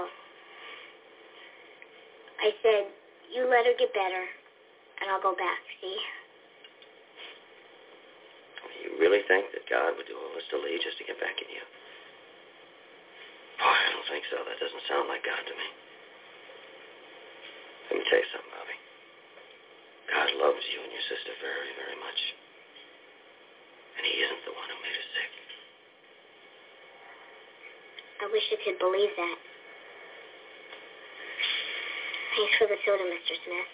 I said, you let her get better, and I'll go back, see? You really think that God would do all this to Lee just to get back at you? Boy, I don't think so. That doesn't sound like God to me. Let me tell you something, Bobby. God loves you and your sister very, very much. And he isn't the one who made her sick. I wish I could believe that. Thanks for the soda, Mister Smith.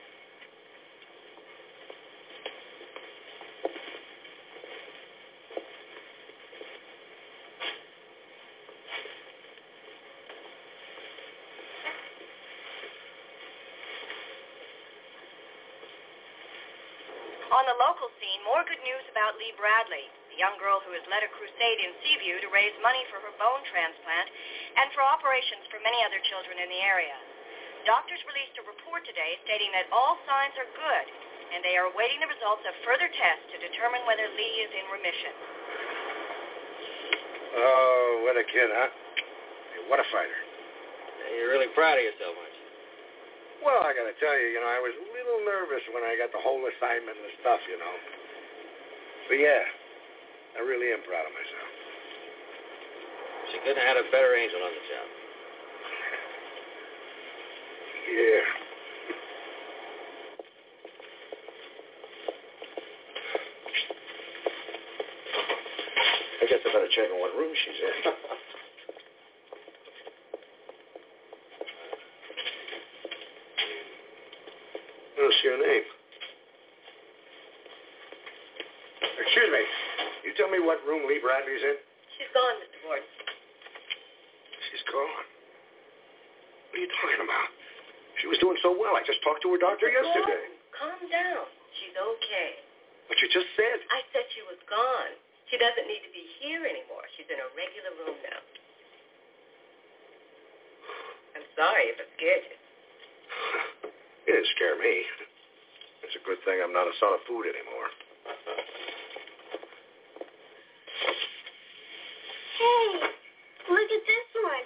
On the local scene, more good news about Lee Bradley, the young girl who has led a crusade in Seaview to raise money for her bone transplant and for operations for many other children in the area. Doctors released a report today stating that all signs are good, and they are awaiting the results of further tests to determine whether Lee is in remission. Oh, what a kid, huh? Hey, what a fighter. You're really proud of yourself, aren't you? Well, I gotta tell you, you know, I was a little nervous when I got the whole assignment and the stuff, you know. But yeah, I really am proud of myself. She couldn't have had a better angel on the job. checking what room she's in. I don't see her name. Excuse me. You tell me what room Lee Bradley's in? She's gone, Mister Ward. She's gone. What are you talking about? She was doing so well. I just talked to her doctor Mister yesterday. Gordon, calm down. She's okay. But you just said. I said she was gone. She doesn't need to be here anymore. She's in a regular room now. I'm sorry if it scared you. It didn't scare me. It's a good thing I'm not a son of food anymore. Hey, look at this one.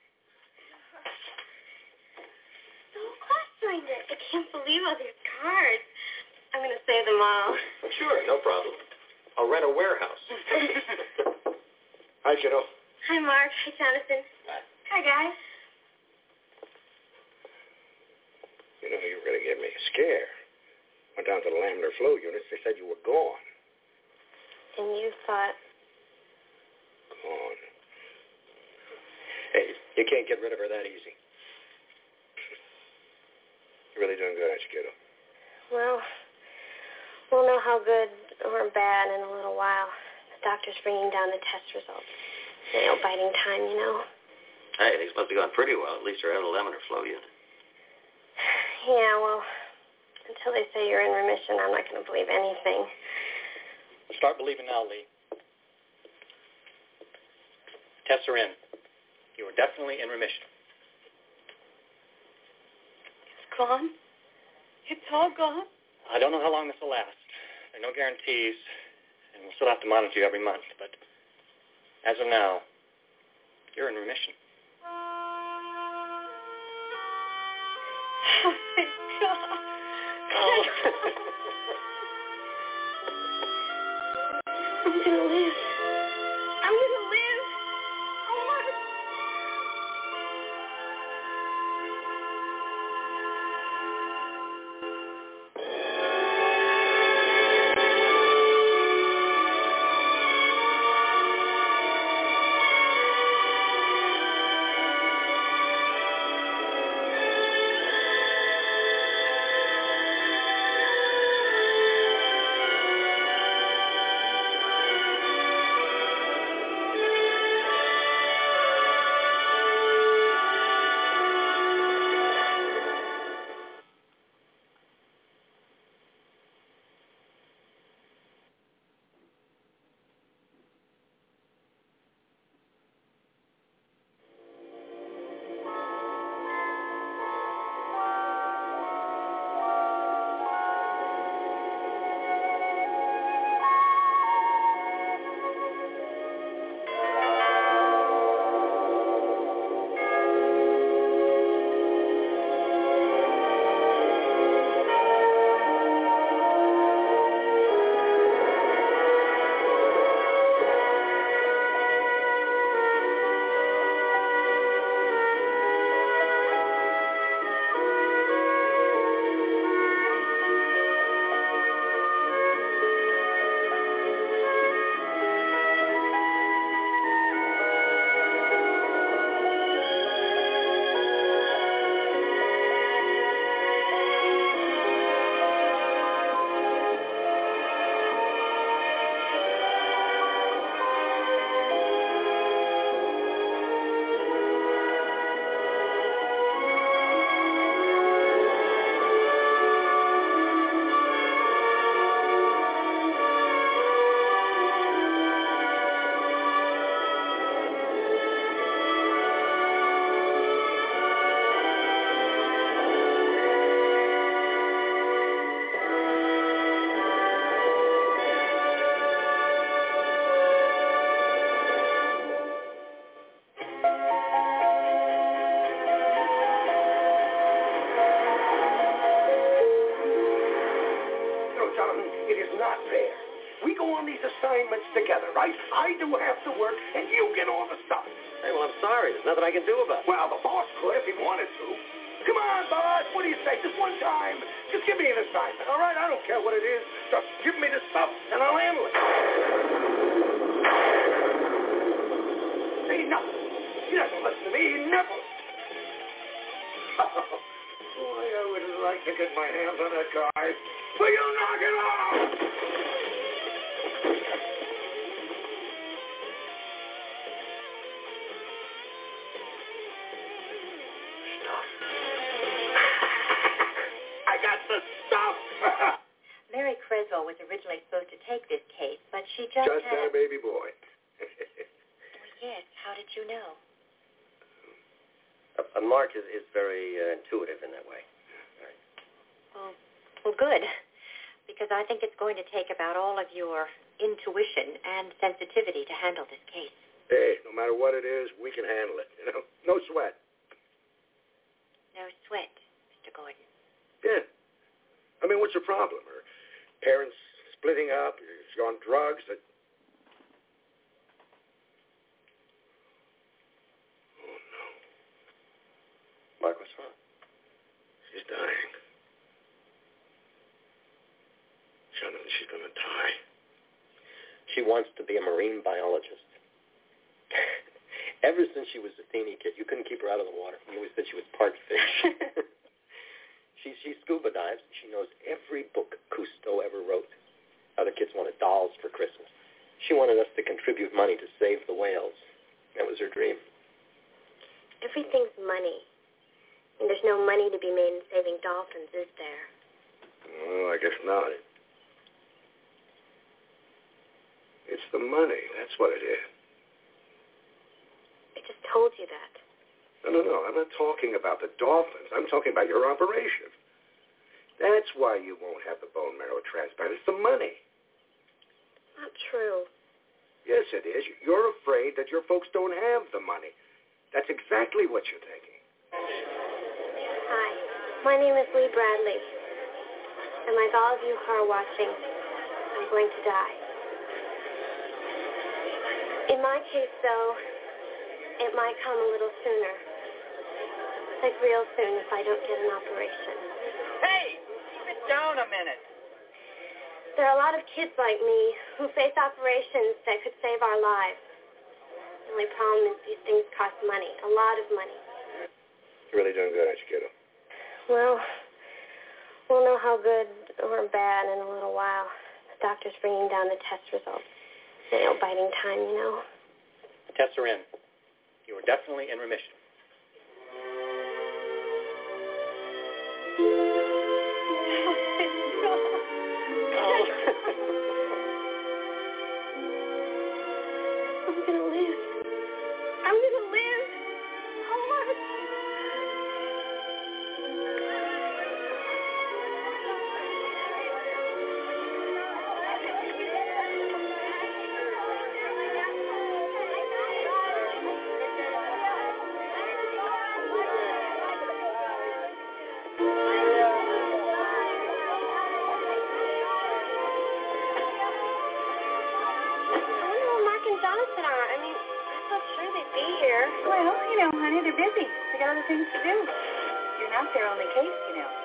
So class-minded. I can't believe all these cards. I'm going to save them all. Sure, no problem. I'll rent a warehouse. Hi, kiddo. Hi, Mark. Hi, Jonathan. Hi. Hi, guys. You know, you really gave me a scare. Went down to the laminar flow units. They said you were gone. And you thought... Gone. Hey, you can't get rid of her that easy. You're really doing good, aren't you, kiddo? Well, we'll know how good or bad in a little while. The doctor's bringing down the test results. Nail-biting time, you know. Hey, things must have gone pretty well. At least you're out of the laminar flow unit. Yeah, well, until they say you're in remission, I'm not going to believe anything. Start believing now, Lee. Tests are in. You are definitely in remission. It's gone? It's all gone? I don't know how long this will last. There are no guarantees, and we'll still have to monitor you every month. But as of now, you're in remission. Oh, thank God. Oh. I'm going to live. I'm going to live. Oh, Mark. assignments together, right? I do half the work, and you get all the stuff. Hey, well, I'm sorry. There's nothing I can do about it. Well, the boss could if he wanted to. Come on, boss. What do you say? Just one time. Just give me an assignment, all right? I don't care what it is. Just give me the stuff, and I'll handle it. me nipples. Boy, I would like to get my hands on that guy. Will you knock it off? Stuff. I got the stuff. Mary Creswell was originally supposed to take this case, but she just Just had had a baby boy. Well, yes. How did you know? Uh, Mark is, is very uh, intuitive in that way. Right. Well, well, good. Because I think it's going to take about all of your intuition and sensitivity to handle this case. Hey, no matter what it is, we can handle it, you know? No sweat. No sweat, Mister Gordon. Yeah. I mean, what's the problem? Her parents splitting up, she's on drugs. That... Oh, no. Mark, what's wrong? She's dying. Jonathan, she's going to die. She wants to be a marine biologist. Ever since she was a teeny kid, you couldn't keep her out of the water. You always said she was part fish. she, she scuba dives. She knows every book Cousteau ever wrote. Other kids wanted dolls for Christmas. She wanted us to contribute money to save the whales. That was her dream. Everything's money. And there's no money to be made in saving dolphins, is there? Well, I guess not. It's the money. That's what it is. I just told you that. No, no, no. I'm not talking about the dolphins. I'm talking about your operation. That's why you won't have the bone marrow transplant. It's the money. Not true. Yes, it is. You're afraid that your folks don't have the money. That's exactly what you're thinking. Hi. My name is Lee Bradley. And like all of you who are watching, I'm going to die. In my case, though, it might come a little sooner. Like real soon if I don't get an operation. Hey, sit down a minute. There are a lot of kids like me who face operations that could save our lives. The only problem is these things cost money, a lot of money. You're really doing good, aren't you, kiddo? Well, we'll know how good or bad in a little while. The doctor's bringing down the test results. Nail-biting time, you know. The tests are in. You are definitely in remission. I'm going to live. I'm going to live. Oh, Mark. Jonathan are. I mean, I thought sure they'd be here. Well, you know, honey, they're busy. They got other things to do. You're not their only case, you know.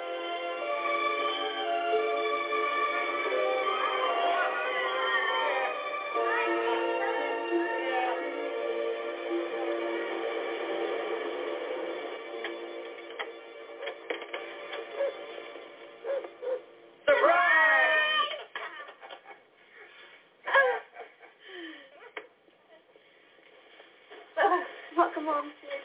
Welcome home, sis.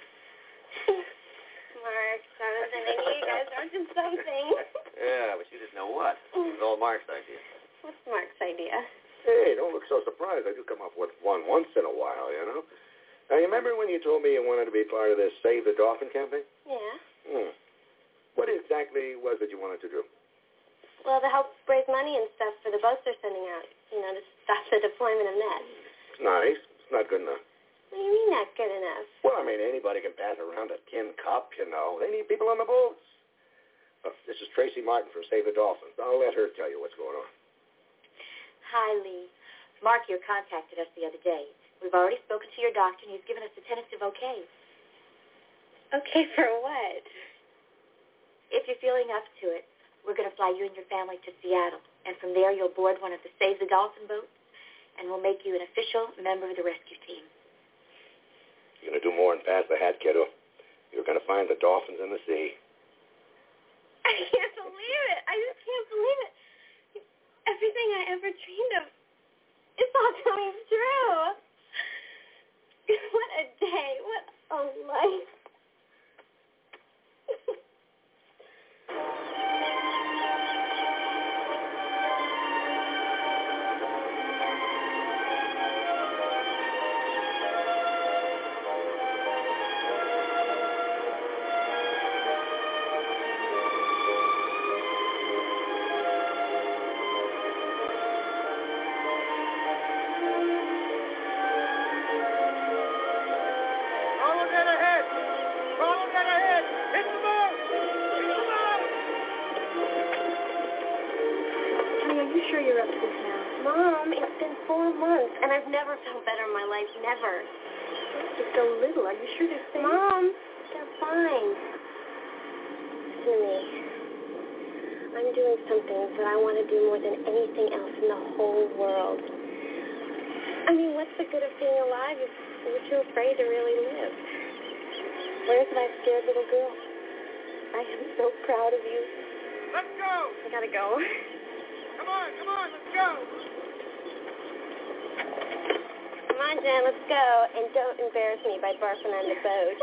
Mark, Jonathan, I knew you guys were into something. Yeah, but you didn't know what. It was all Mark's idea. What's Mark's idea? Hey, don't look so surprised. I do come up with one once in a while, you know. Now, you remember when you told me you wanted to be part of this Save the Dolphin campaign? Yeah. Hmm. What exactly was it you wanted to do? Well, to help raise money and stuff for the boats they're sending out, you know, to stop the deployment of nets. It's nice. It's not good enough. What do you mean not good enough? Well, I mean, anybody can pass around a tin cup, you know. They need people on the boats. Uh, this is Tracy Martin from Save the Dolphins. I'll let her tell you what's going on. Hi, Lee. Mark here contacted us the other day. We've already spoken to your doctor, and he's given us a tentative okay. Okay for what? If you're feeling up to it, we're going to fly you and your family to Seattle, and from there you'll board one of the Save the Dolphin boats, and we'll make you an official member of the rescue team. You're going to do more than pass the hat, kiddo. You're going to find the dolphins in the sea. I can't believe it. I just can't believe it. Everything I ever dreamed of is all coming true. What a day. What a life. Never. Just so little. Are you sure they're safe? Mom, they're fine. Listen to me. I'm doing something that I want to do more than anything else in the whole world. I mean, what's the good of being alive if you're too afraid to really live? Where's my scared little girl? I am so proud of you. Let's go! I gotta go. Come on, come on, let's go! Come on, Jen, let's go. And don't embarrass me by barfing on the boat.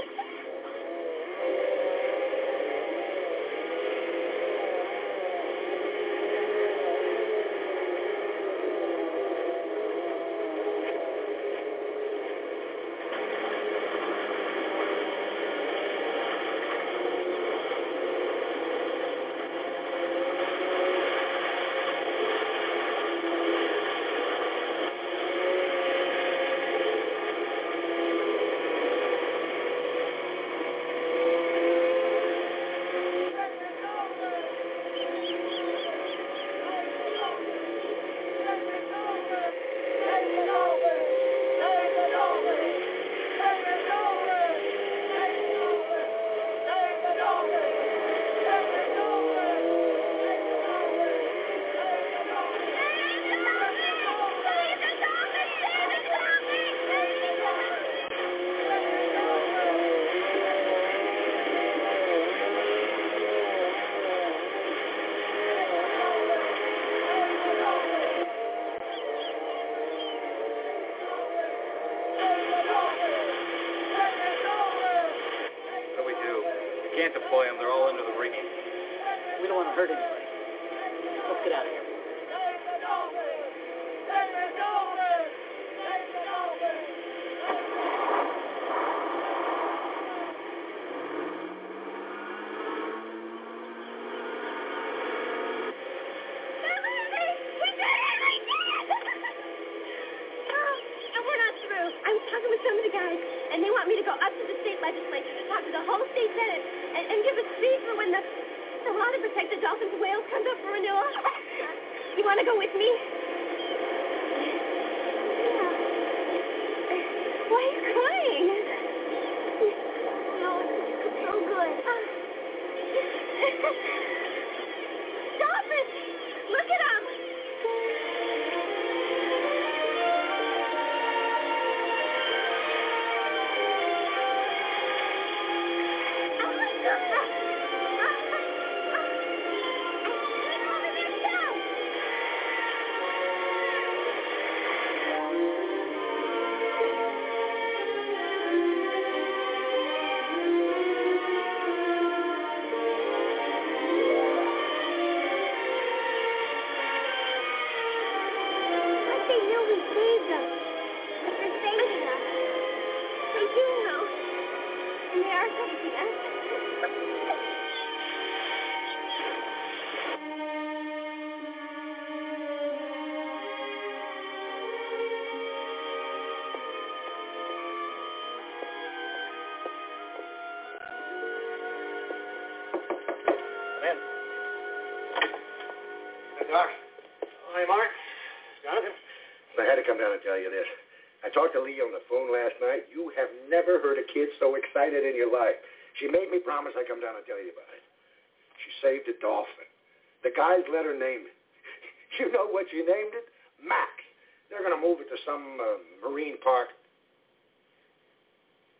Doc. Oh, hey, Mark. Jonathan. I had to come down and tell you this. I talked to Lee on the phone last night. You have never heard a kid so excited in your life. She made me promise I'd come down and tell you about it. She saved a dolphin. The guys let her name it. You know what she named it? Mac. They're going to move it to some uh, marine park.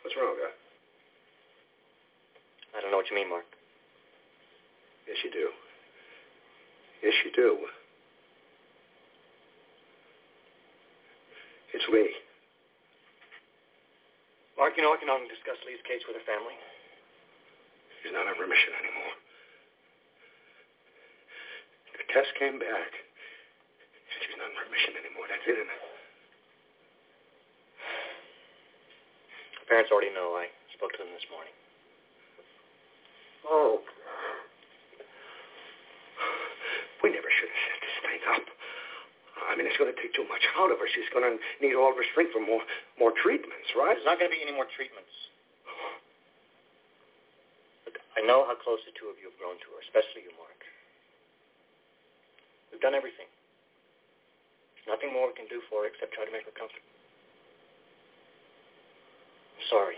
What's wrong, huh? I don't know what you mean, Mark. Yes, you do. Yes, you do. It's Lee. Mark, you know I can only discuss Lee's case with her family. She's not on remission anymore. The test came back. She's not in remission anymore. That's it, isn't it? Her parents already know. I spoke to them this morning. Oh. We never should have set this thing up. I mean, it's going to take too much out of her. She's going to need all her strength for more more treatments, right? There's not going to be any more treatments. Look, I know how close the two of you have grown to her, especially you, Mark. We've done everything. There's nothing more we can do for her except try to make her comfortable. I'm sorry.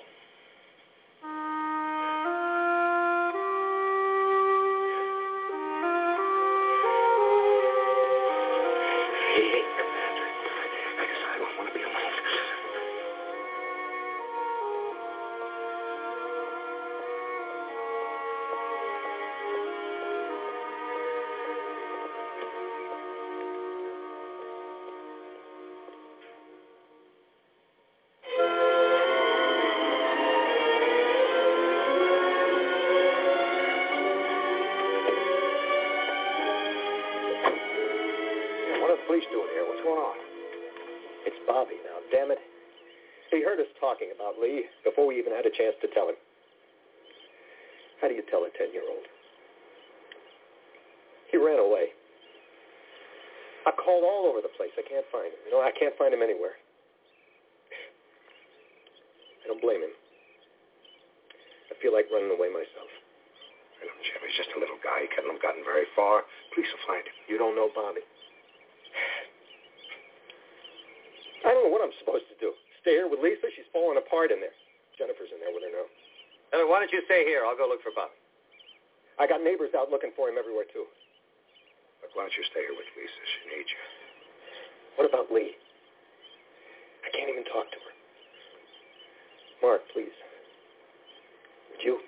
About Lee before we even had a chance to tell him. How do you tell a ten-year-old? He ran away. I called all over the place. I can't find him. You know, I can't find him anywhere. I don't blame him. I feel like running away myself. I know, Jim, he's just a little guy. He couldn't have gotten very far. Police will find him. You don't know Bobby. I don't know what I'm supposed to do. Stay here with Lisa? She's falling apart in there. Jennifer's in there with her now. Ellie, why don't you stay here? I'll go look for Bobby. I got neighbors out looking for him everywhere, too. Look, why don't you stay here with Lisa? She needs you. What about Lee? I can't even talk to her. Mark, please. Would you?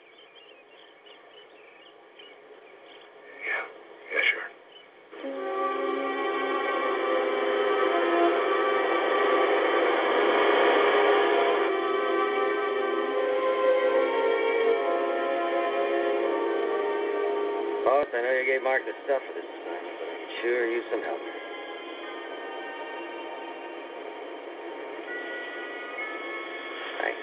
Yeah. Yeah, sure. I know you gave Mark the stuff for this assignment, but I could sure use some help. Thanks.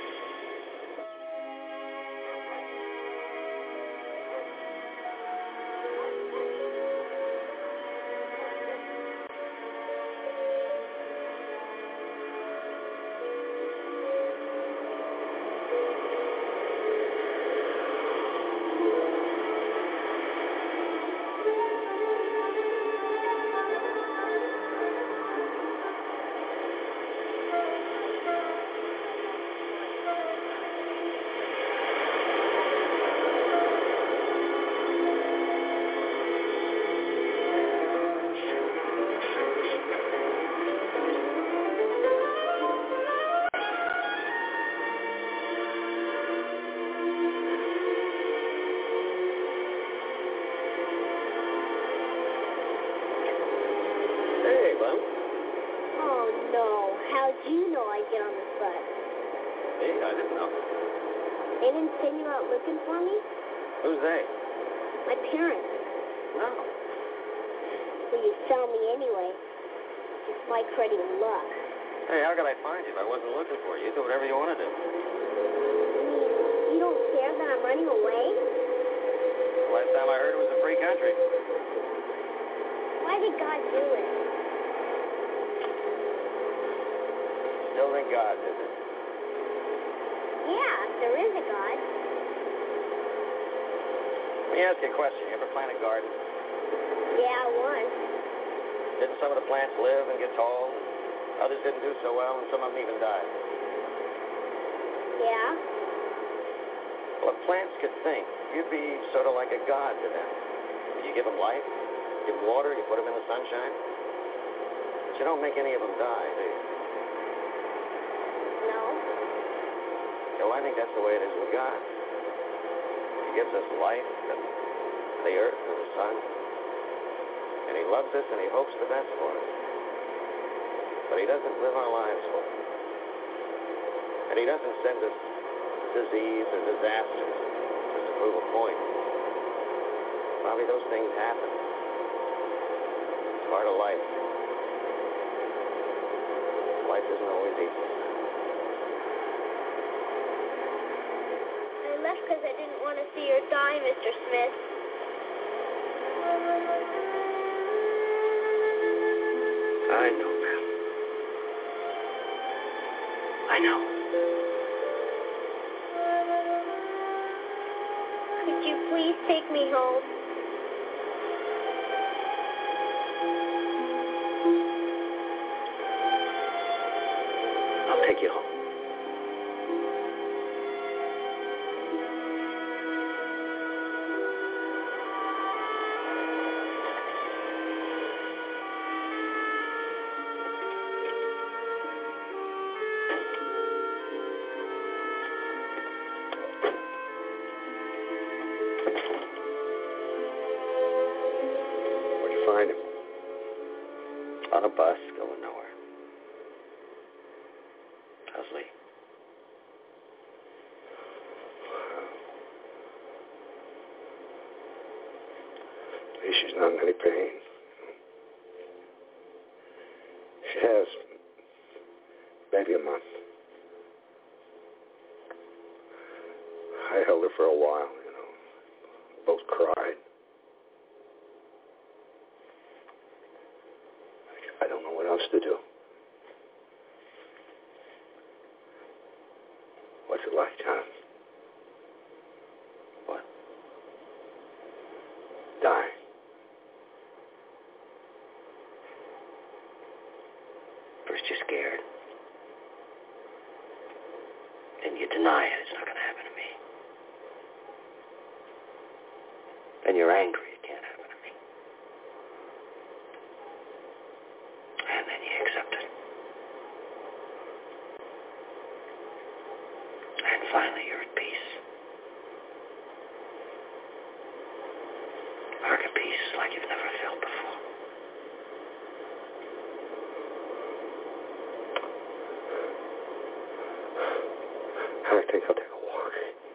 So well, and some of them even died. Yeah? Well, if plants could think, you'd be sort of like a god to them. You give them life, give them water, you put them in the sunshine. But you don't make any of them die, do you? No. Well, I think that's the way it is with God. He gives us life and the earth and the sun. And he loves us and he hopes the best for us. But he doesn't live our lives for us. And he doesn't send us disease or disasters just to prove a point. Probably those things happen. It's part of life. Life isn't always easy. I left because I didn't want to see her die, Mister Smith. I know, ma'am. I know. Could you please take me home? I'll take you home. Find him. On a bus going nowhere. How's Lee? At least she's not in any pain. She has maybe a month. I held her for a while, you know. Both cried. I don't know what else to do. What's it like, John? What? Dying. First you're scared. Then you deny it. It's not going to happen to me. Then you're angry. It can't happen to me. And then you accept it. And finally you're at peace. You're at peace like you've never felt before. I think I'll take a walk.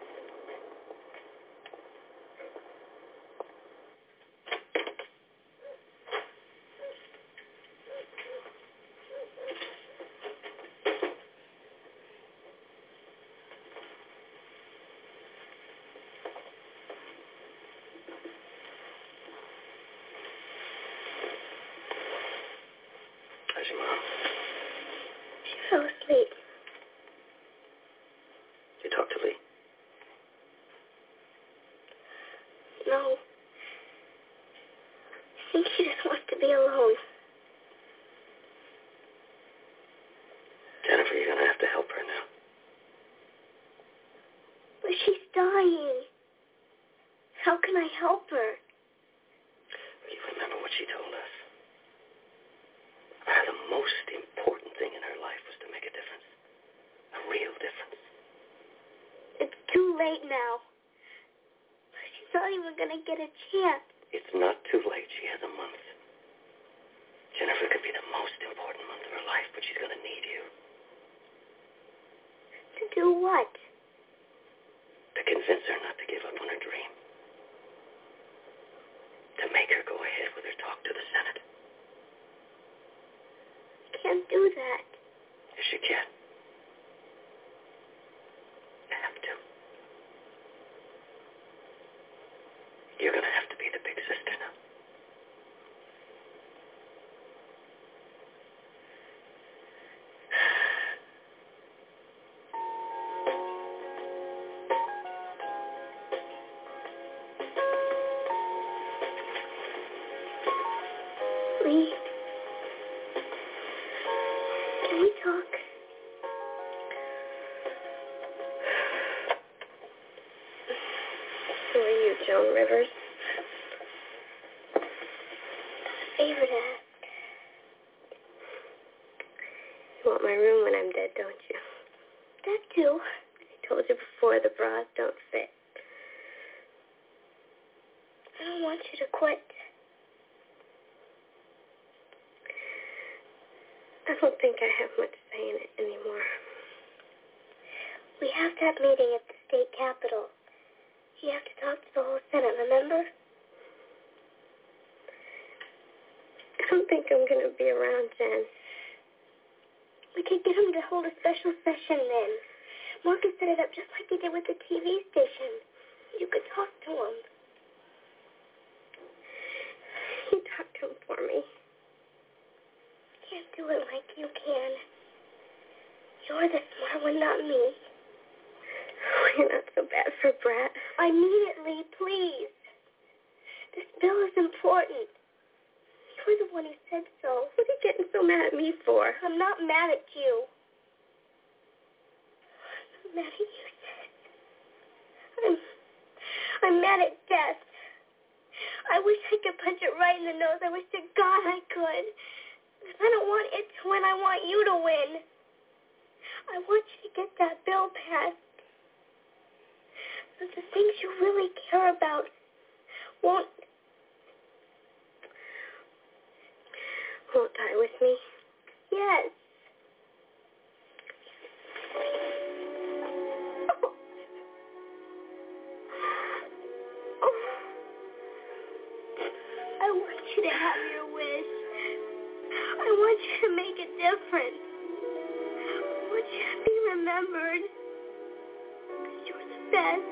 How's your mom? She fell asleep. You talk to Lee? No. I think she just wants to be alone. Jennifer, you're going to have to help her now. But she's dying. How can I help her? You remember what she told us? The most important thing in her life was to make a difference. A real difference. It's too late now. She's not even going to get a chance. It's not too late. She has a month. Jennifer could be the most important month of her life, but she's going to need you. To do what? To convince her not to give up on her dream. To make her go ahead with her talk to the Senate. I can't do that. Yes, you can. You have to. You're going to have to be the big sister now. Lee, can we talk? Who are you, Joan Rivers? Favorite act. You want my room when I'm dead, don't you? That too. I told you before, the bras don't fit. I don't want you to quit. I don't think I have much say in it anymore. We have that meeting at the state capitol. You have to talk to the whole Senate, remember? I don't think I'm going to be around, Jen. We could get him to hold a special session then. Marcus set it up just like he did with the T V station. You could talk to him. You talk to him for me. Can't do it like you can. You're the smart one, not me. You're not so bad for Brett. I mean it, Lee, please. This bill is important. You're the one who said so. What are you getting so mad at me for? I'm not mad at you. I'm mad at you, Sid. I'm, I'm mad at death. I wish I could punch it right in the nose. I wish to God I could. Because I don't want it to win. I want you to win. I want you to get that bill passed. But the things you really care about won't won't die with me. Yes. I want you to have your wish. I want you to make a difference. I want you to be remembered. Because you're the best.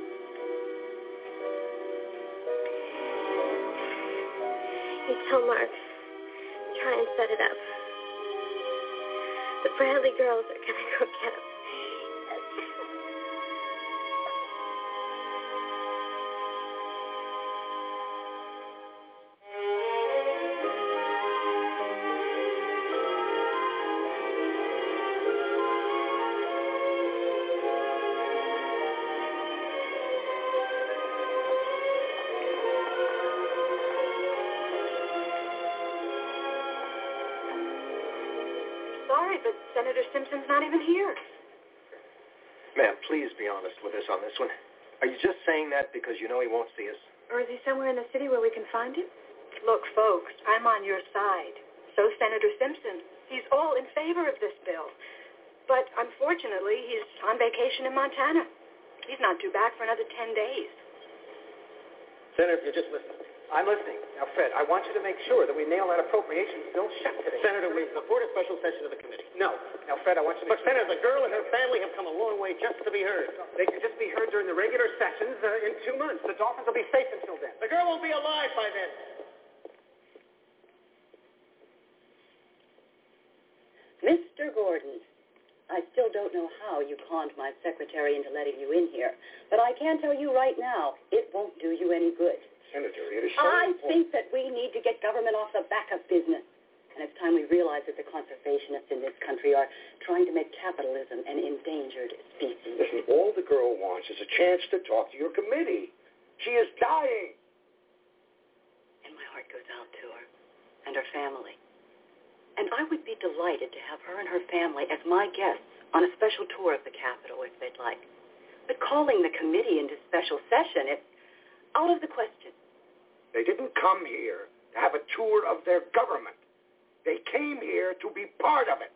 You tell Mark, try and set it up. The Bradley girls are going to go get him. Sorry, but Senator Simpson's not even here. Ma'am, please be honest with us on this one. Are you just saying that because you know he won't see us? Or is he somewhere in the city where we can find him? Look, folks, I'm on your side. So Senator Simpson. He's all in favor of this bill. But unfortunately, he's on vacation in Montana. He's not due back for another ten days. Senator, if you just listen. I'm listening. Now, Fred, I want you to make sure that we nail that appropriations bill shut today. Senator, we support a special session of the committee. No. Now, Fred, I want you to... But, Senator, the girl and her family have come a long way just to be heard. They can just be heard during the regular sessions uh, in two months. The Dolphins will be safe until then. The girl won't be alive by then. Mister Gordon, I still don't know how you conned my secretary into letting you in here, but I can tell you right now, it won't do you any good. Senator, it is so I important. think that we need to get government off the back of business. And it's time we realize that the conservationists in this country are trying to make capitalism an endangered species. Listen, all the girl wants is a chance to talk to your committee. She is dying. And my heart goes out to her and her family. And I would be delighted to have her and her family as my guests on a special tour of the Capitol if they'd like. But calling the committee into special session, it's out of the question. They didn't come here to have a tour of their government. They came here to be part of it.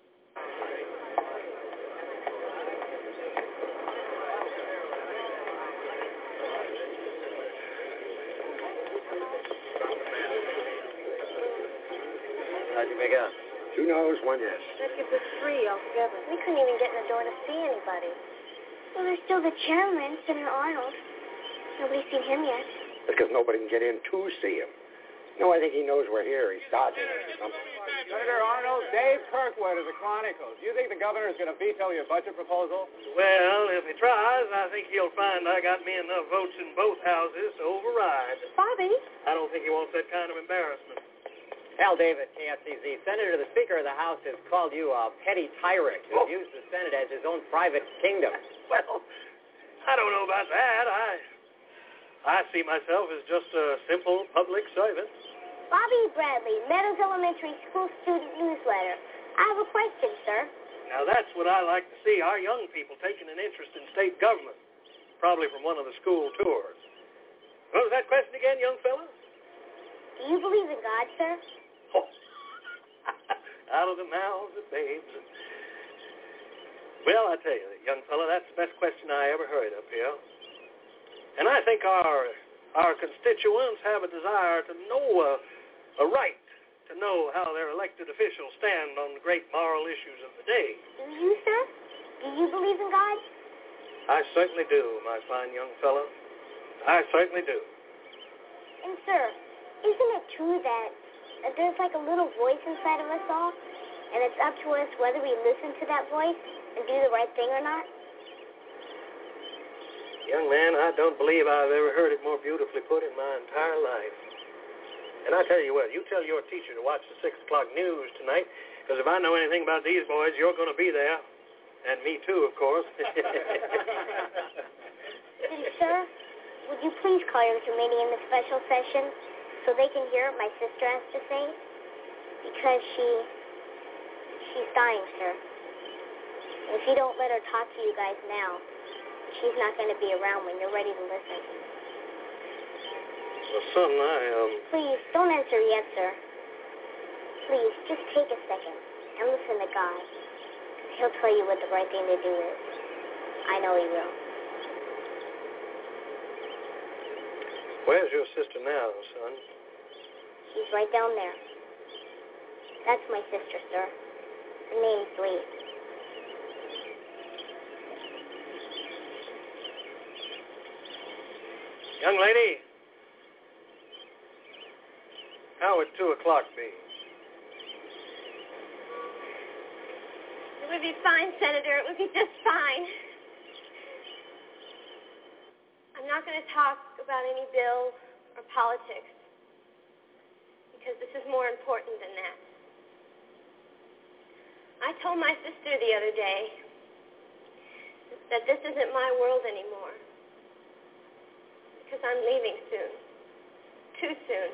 How'd you make out? Two no's, one yes. That gives us three altogether. We couldn't even get in the door to see anybody. Well, there's still the chairman, Senator Arnold. Nobody's seen him yet. Because nobody can get in to see him. No, I think he knows we're here. He's dodging us or something. Senator Arnold, Dave Kirkwood of the Chronicles. You think the governor is going to veto your budget proposal? Well, if he tries, I think he'll find I got me enough votes in both houses to override. Bobby? I don't think he wants that kind of embarrassment. Al David, K F C Z. Senator, the Speaker of the House has called you a petty tyrant who oh. used the Senate as his own private kingdom. Well, I don't know about that. I I see myself as just a simple public servant. Bobby Bradley, Meadows Elementary School Student Newsletter. I have a question, sir. Now, that's what I like to see, our young people taking an interest in state government, probably from one of the school tours. What was that question again, young fella? Do you believe in God, sir? Oh. Out of the mouths of babes. Well, I tell you, young fella, that's the best question I ever heard up here. And I think our our constituents have a desire to know, a, a right to know how their elected officials stand on the great moral issues of the day. Do you, sir? Do you believe in God? I certainly do, my fine young fellow. I certainly do. And, sir, isn't it true that, that there's like a little voice inside of us all, and it's up to us whether we listen to that voice and do the right thing or not? Young man, I don't believe I've ever heard it more beautifully put in my entire life. And I tell you what, you tell your teacher to watch the six o'clock news tonight, because if I know anything about these boys, you're going to be there. And me too, of course. And, sir, would you please call your committee in the special session so they can hear what my sister has to say? Because she, she's dying, sir. And if you don't let her talk to you guys now, she's not going to be around when you're ready to listen. Well, son, I, um... Please, don't answer yet, sir. Please, just take a second and listen to God. He'll tell you what the right thing to do is. I know he will. Where's your sister now, son? She's right down there. That's my sister, sir. Her name's Lee. Young lady, how would two o'clock be? It would be fine, Senator. It would be just fine. I'm not going to talk about any bill or politics because this is more important than that. I told my sister the other day that this isn't my world anymore because I'm leaving soon. Too soon.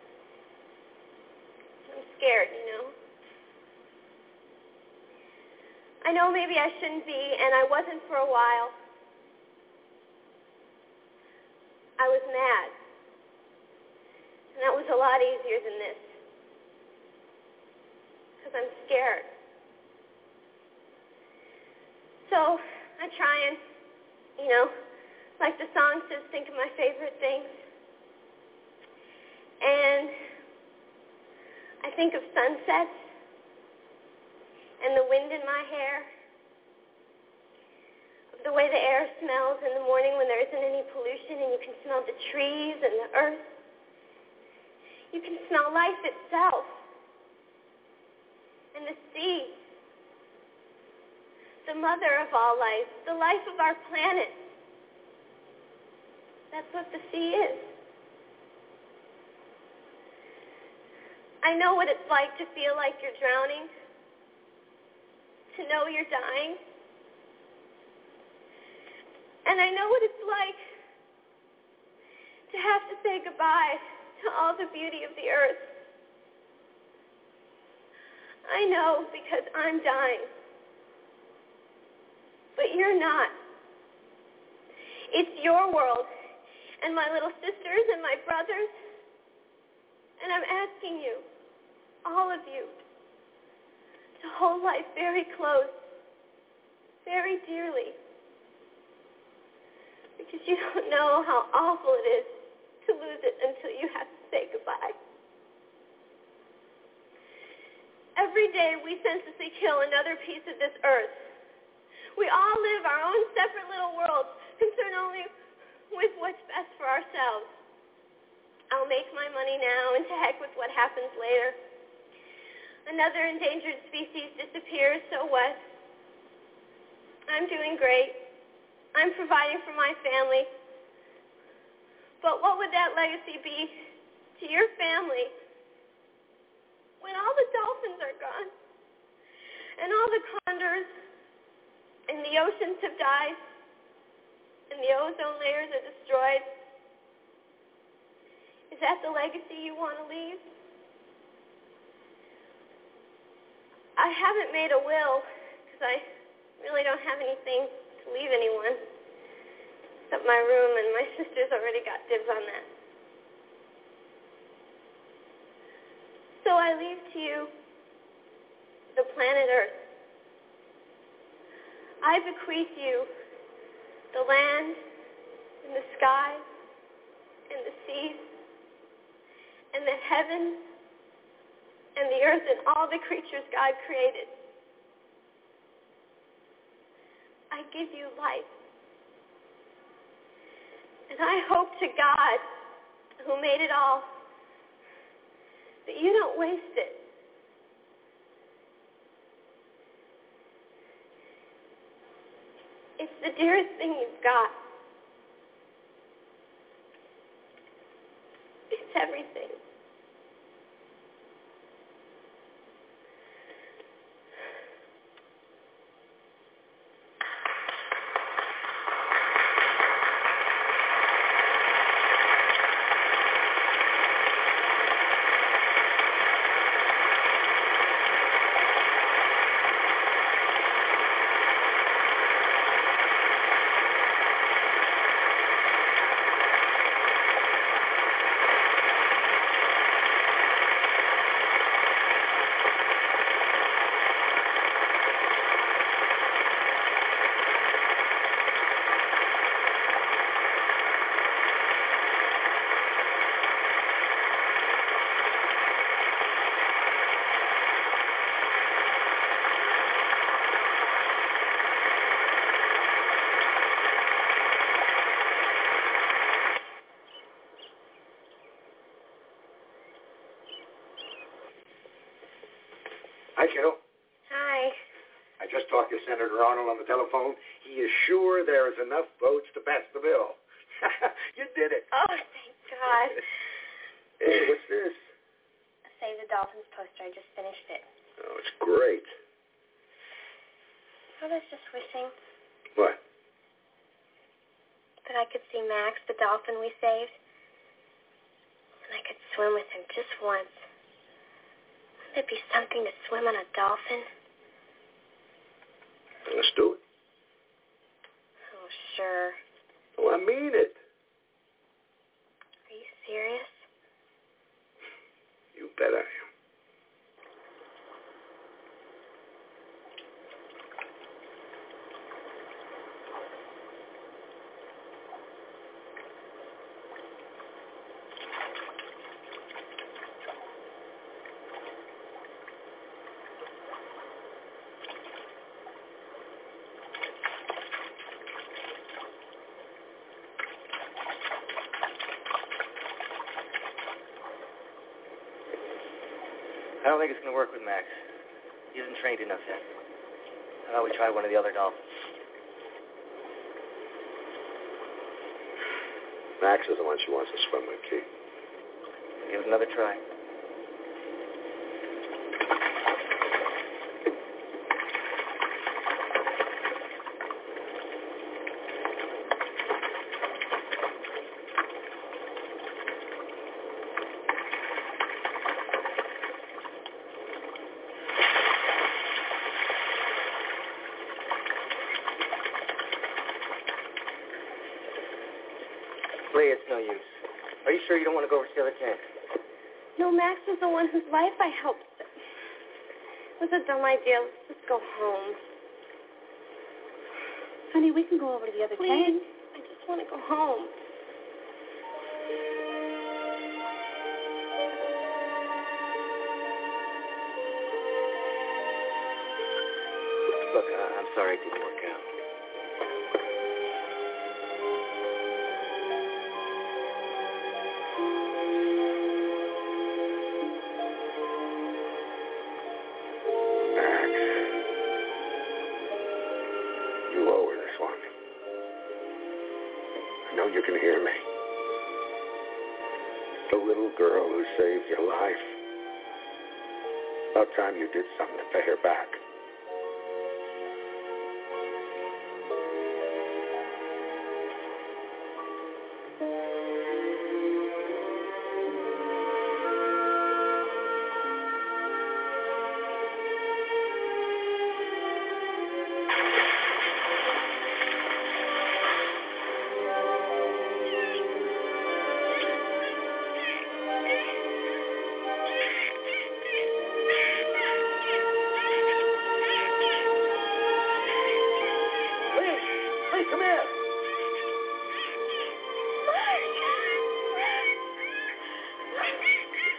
I'm scared, you know. I know maybe I shouldn't be, and I wasn't for a while. I was mad. And that was a lot easier than this. Because I'm scared. So I try and, you know, like the song says, think of my favorite things. And I think of sunsets and the wind in my hair, of the way the air smells in the morning when there isn't any pollution and you can smell the trees and the earth. You can smell life itself and the sea, the mother of all life, the life of our planet. That's what the sea is. I know what it's like to feel like you're drowning, to know you're dying. And I know what it's like to have to say goodbye to all the beauty of the earth. I know because I'm dying. But you're not. It's your world and my little sisters and my brothers. And I'm asking you, all of you, to hold life very close, very dearly, because you don't know how awful it is to lose it until you have to say goodbye. Every day we senselessly kill another piece of this earth. We all live our own separate little worlds, concerned only with what's best for ourselves. I'll make my money now, and to heck with what happens later. Another endangered species disappears, so what? I'm doing great. I'm providing for my family. But what would that legacy be to your family when all the dolphins are gone and all the condors and the oceans have died and the ozone layers are destroyed? Is that the legacy you want to leave? I haven't made a will because I really don't have anything to leave anyone. Except my room, and my sister's already got dibs on that. So I leave to you the planet Earth. I bequeath you the land and the sky and the seas and the heavens and the earth and all the creatures God created. I give you life. And I hope to God, who made it all, that you don't waste it. It's the dearest thing you've got. It's everything. Hi, kiddo. Hi. I just talked to Senator Arnold on the telephone. He is sure there is enough votes to pass the bill. You did it. Oh, thank God. Hey, what's this? Save the Dolphins poster. I just finished it. Oh, it's great. I was just wishing What? that I could see Max, the dolphin we saved, and I could swim with him just once. Wouldn't it be something to swim on a dolphin? Let's do it. Oh, sure. Oh, I mean it. Are you serious? You bet I am. I don't think it's going to work with Max. He isn't trained enough yet. How about we try one of the other dolphins? Max is the one she wants to swim with, Keith. Give it another try. Lee, it's no use. Are you sure you don't want to go over to the other tank? No, Max was the one whose life I helped. It was a dumb idea. Let's just go home. Honey, we can go over to the other Please. tank. I just want to go home. Look, uh, I'm sorry it didn't work out. You can hear me. The little girl who saved your life. About time you did something to pay her back.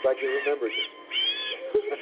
Glad you remembered it.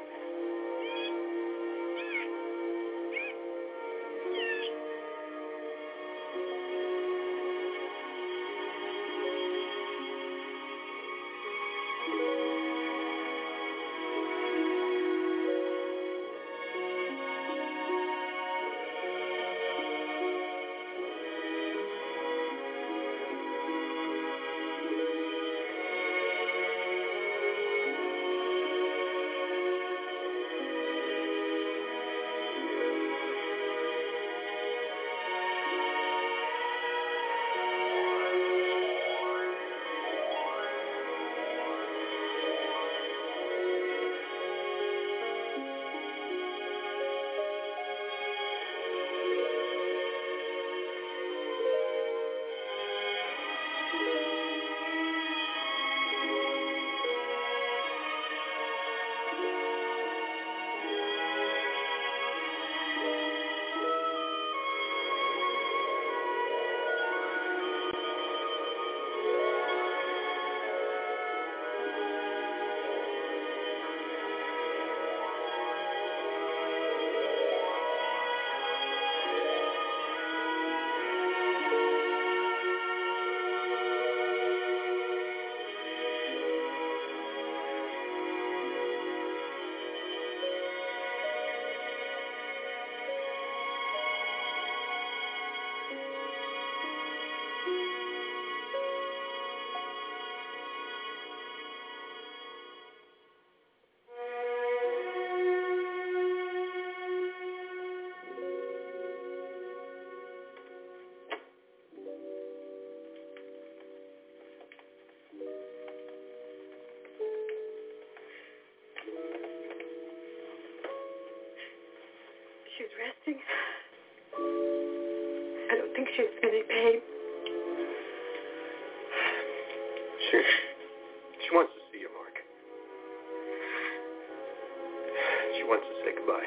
She's resting. I don't think she's in any pain. She, she wants to see you, Mark. She wants to say goodbye.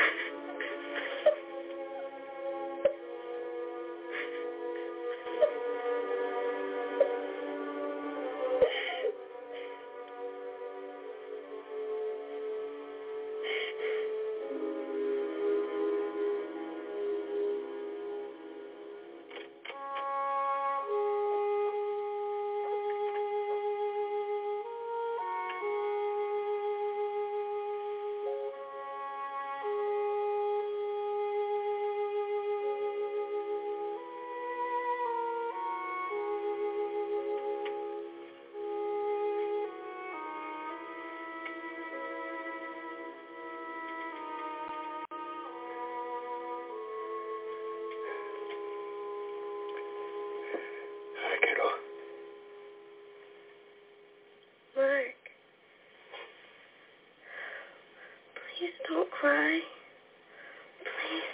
Don't cry. Please.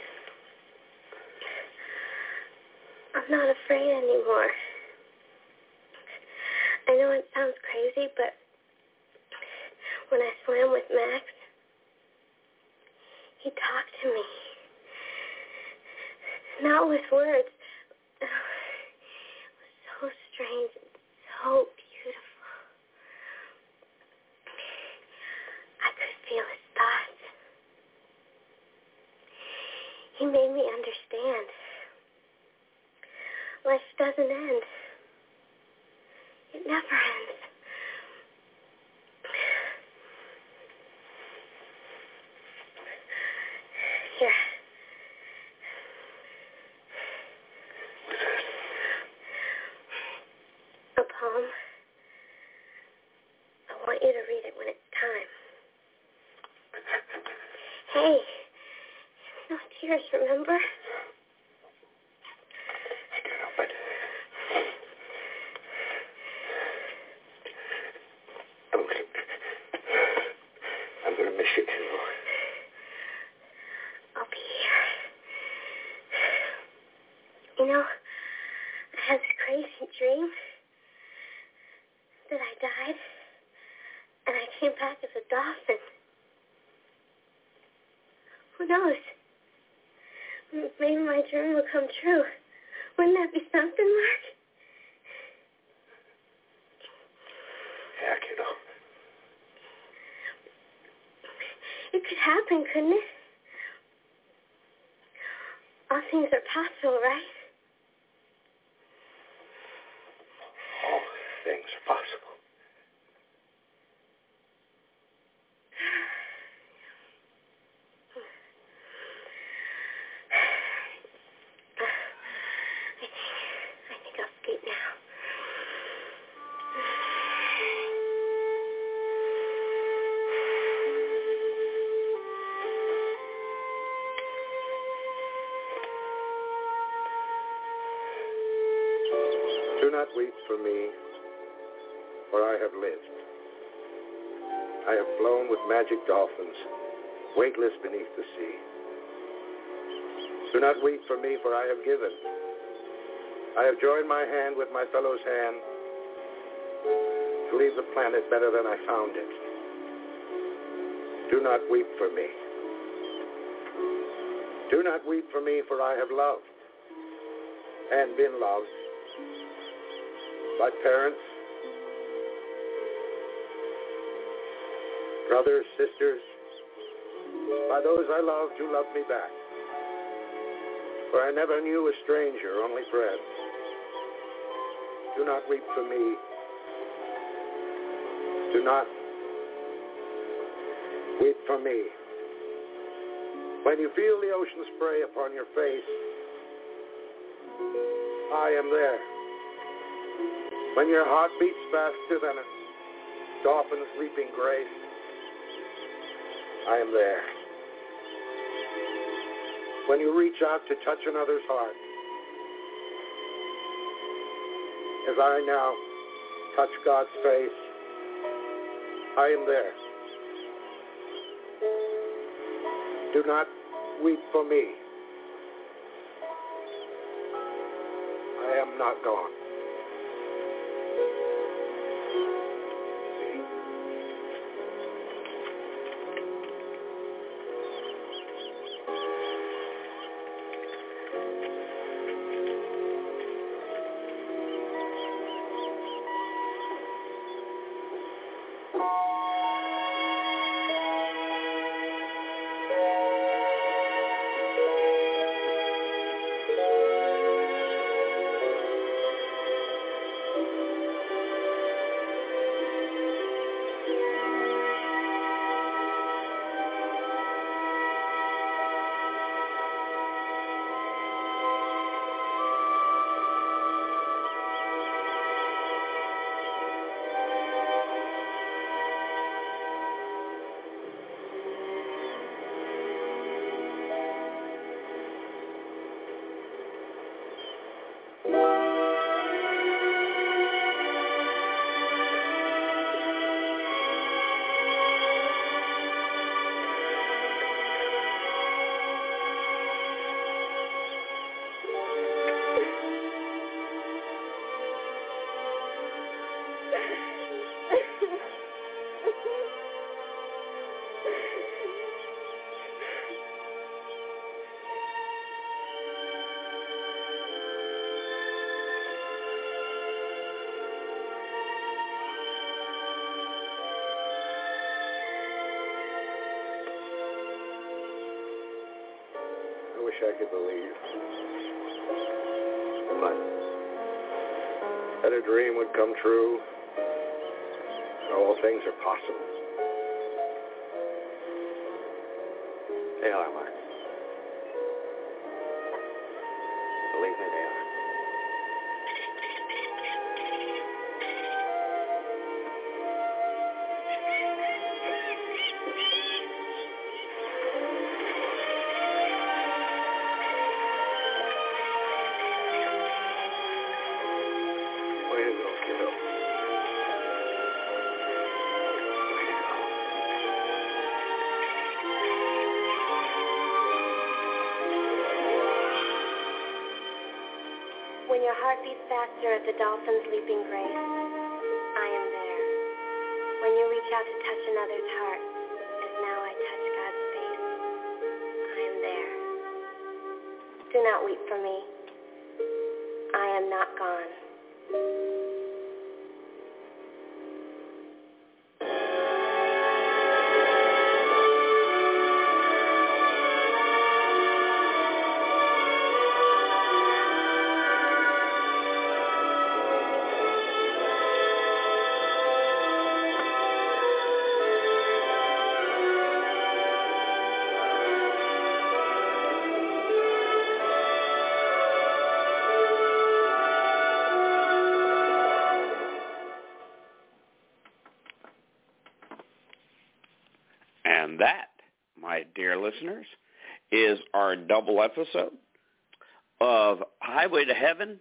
I'm not afraid anymore. I know it sounds crazy, but when I swam with Max, he talked to me. Not with words. It was so strange and so beautiful. I could feel his thoughts. He made me understand. Life doesn't end. It never ends. Here. A poem. I want you to read it when it's time. Hey. No tears, remember? I can't help it. I'm gonna, I'm gonna miss you too. I'll be here. You know, I had this crazy dream that I died, and I came back as a dolphin. Who knows? Maybe my dream will come true. Wouldn't that be something, Mark? Yeah, kiddo. could happen, couldn't it? All things are possible, right? All things are possible. I think I'll sleep now. Do not weep for me, for I have lived. I have flown with magic dolphins, weightless beneath the sea. Do not weep for me, for I have given. I have joined my hand with my fellow's hand to leave the planet better than I found it. Do not weep for me. Do not weep for me, for I have loved and been loved by parents, brothers, sisters, by those I loved who loved me back. For I never knew a stranger, only friends. Do not weep for me. Do not weep for me. When you feel the ocean spray upon your face, I am there. When your heart beats faster than a dolphin's leaping grace, I am there. When you reach out to touch another's heart, as I now touch God's face, I am there. Do not weep for me. I am not gone. I could believe. But that a dream would come true, and all things are possible. They are, Mark. Believe me, they are. When your heart beats faster at the dolphin's leaping grace, I am there. When you reach out to touch another's heart, as now I touch God's face, I am there. Do not weep for me. I am not gone. And that, my dear listeners, is our double episode of Highway to Heaven,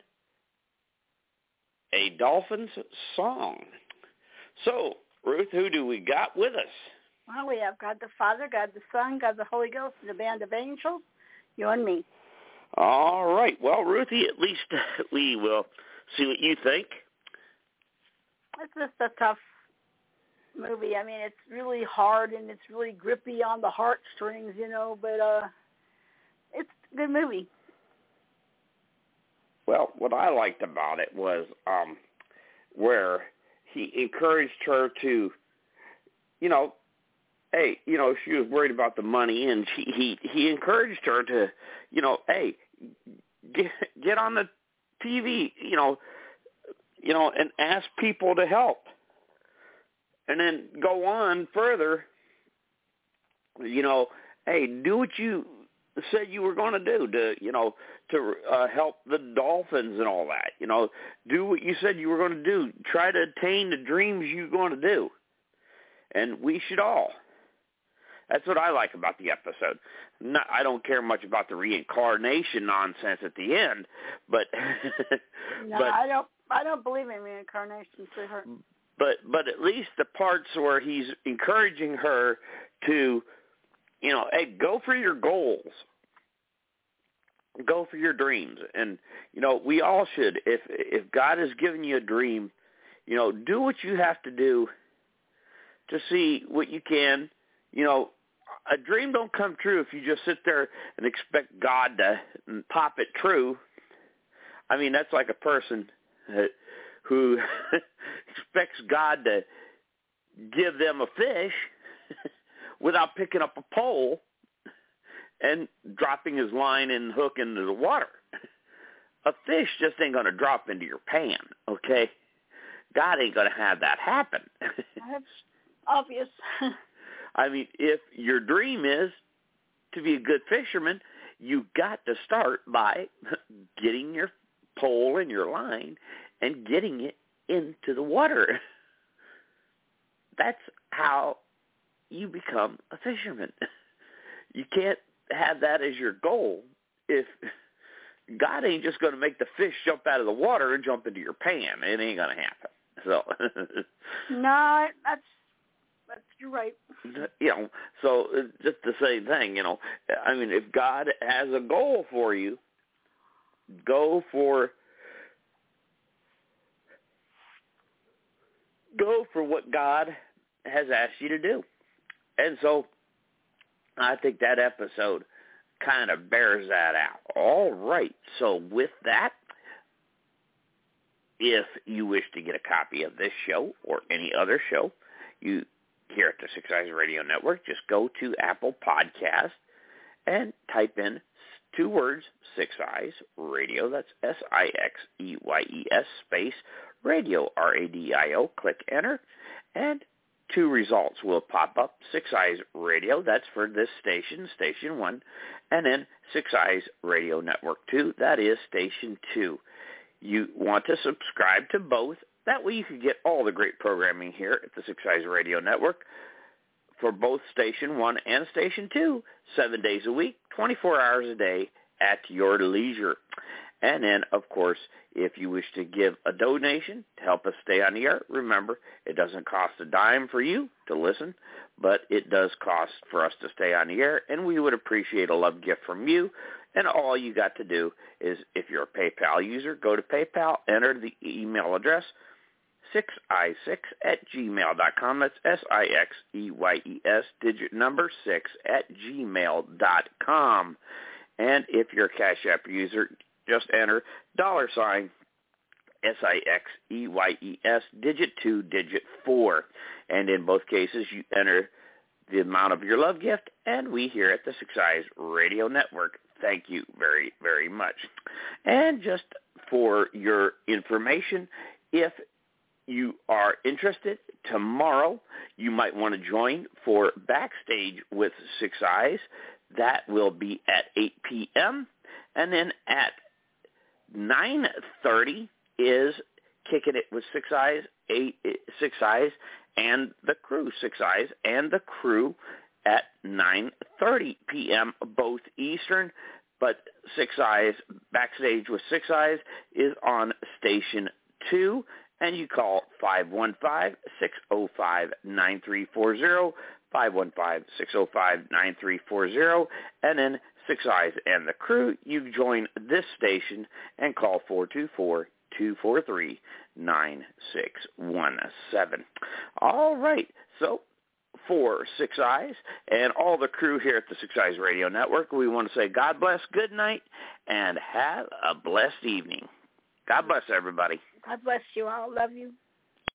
a Dolphins song. So, Ruth, who do we got with us? Well, we have God the Father, God the Son, God the Holy Ghost, and a band of angels, you and me. All right. Well, Ruthie, at least we will see what you think. It's just a tough movie. I mean, it's really hard and it's really grippy on the heartstrings, you know, but uh, it's a good movie. Well, what I liked about it was um, where he encouraged her to, you know, hey, you know, she was worried about the money, and she, he he encouraged her to, you know, hey, get get on the T V, you know, you know, and ask people to help, and then go on further, you know, hey, do what you said you were going to do to, you know, to uh, help the Dolphins and all that, you know, do what you said you were going to do, try to attain the dreams you're going to do, and we should all. That's what I like about the episode. Not, I don't care much about the reincarnation nonsense at the end, but no, but, I don't. I don't believe in reincarnation, sweetheart. But but at least the parts where he's encouraging her to, you know, hey, go for your goals, go for your dreams, and you know, we all should. If if God has given you a dream, you know, do what you have to do to see what you can. You know, a dream don't come true if you just sit there and expect God to pop it true. I mean, that's like a person who expects God to give them a fish without picking up a pole and dropping his line and hook into the water. A fish just ain't going to drop into your pan, okay? God ain't going to have that happen. That's obvious. I mean, if your dream is to be a good fisherman, you got to start by getting your pole and your line and getting it into the water. That's how you become a fisherman. You can't have that as your goal if God ain't just going to make the fish jump out of the water and jump into your pan. It ain't going to happen. So no, that's That's, you're right. You know, so it's just the same thing, you know. I mean, if God has a goal for you, go for go for what God has asked you to do. And so I think that episode kind of bears that out. All right. So with that, if you wish to get a copy of this show or any other show, you here at the Six Eyes Radio Network, just go to Apple Podcast and type in two words, Six Eyes Radio. That's S I X E Y E S space radio, R A D I O. Click enter, and two results will pop up. Six Eyes Radio, that's for this station, Station one, and then Six Eyes Radio Network two, that is Station two. You want to subscribe to both. That way you can get all the great programming here at the Six Eyes Radio Network for both Station one and Station two, seven days a week, twenty-four hours a day at your leisure. And then, of course, if you wish to give a donation to help us stay on the air, remember, it doesn't cost a dime for you to listen, but it does cost for us to stay on the air, and we would appreciate a love gift from you. And all you got to do is, if you're a PayPal user, go to PayPal, enter the email address, six i six at gmail dot com. That's S I X E Y E S, digit number six at gmail dot com. And if you're a Cash App user, just enter dollar sign S I X E Y E S, digit two, digit four. And in both cases, you enter the amount of your love gift, and we here at the Six Eyes Radio Network thank you very, very much. And just for your information, if you are interested, tomorrow you might want to join for Backstage with Six Eyes. That will be at eight p.m. And then at nine thirty is Kicking It with Six Eyes, eight, Six Eyes, and the crew, Six Eyes and the crew at nine thirty p.m., both Eastern. But Six Eyes, Backstage with Six Eyes, is on Station two, and you call five one five, six oh five, nine three four zero, five one five, six oh five, nine three four zero, and then Six Eyes and the crew, you join this station and call four two four, two four three, nine six one seven. All right, so for Six Eyes and all the crew here at the Six Eyes Radio Network, we want to say God bless, good night, and have a blessed evening. God bless everybody. God bless you all. Love you.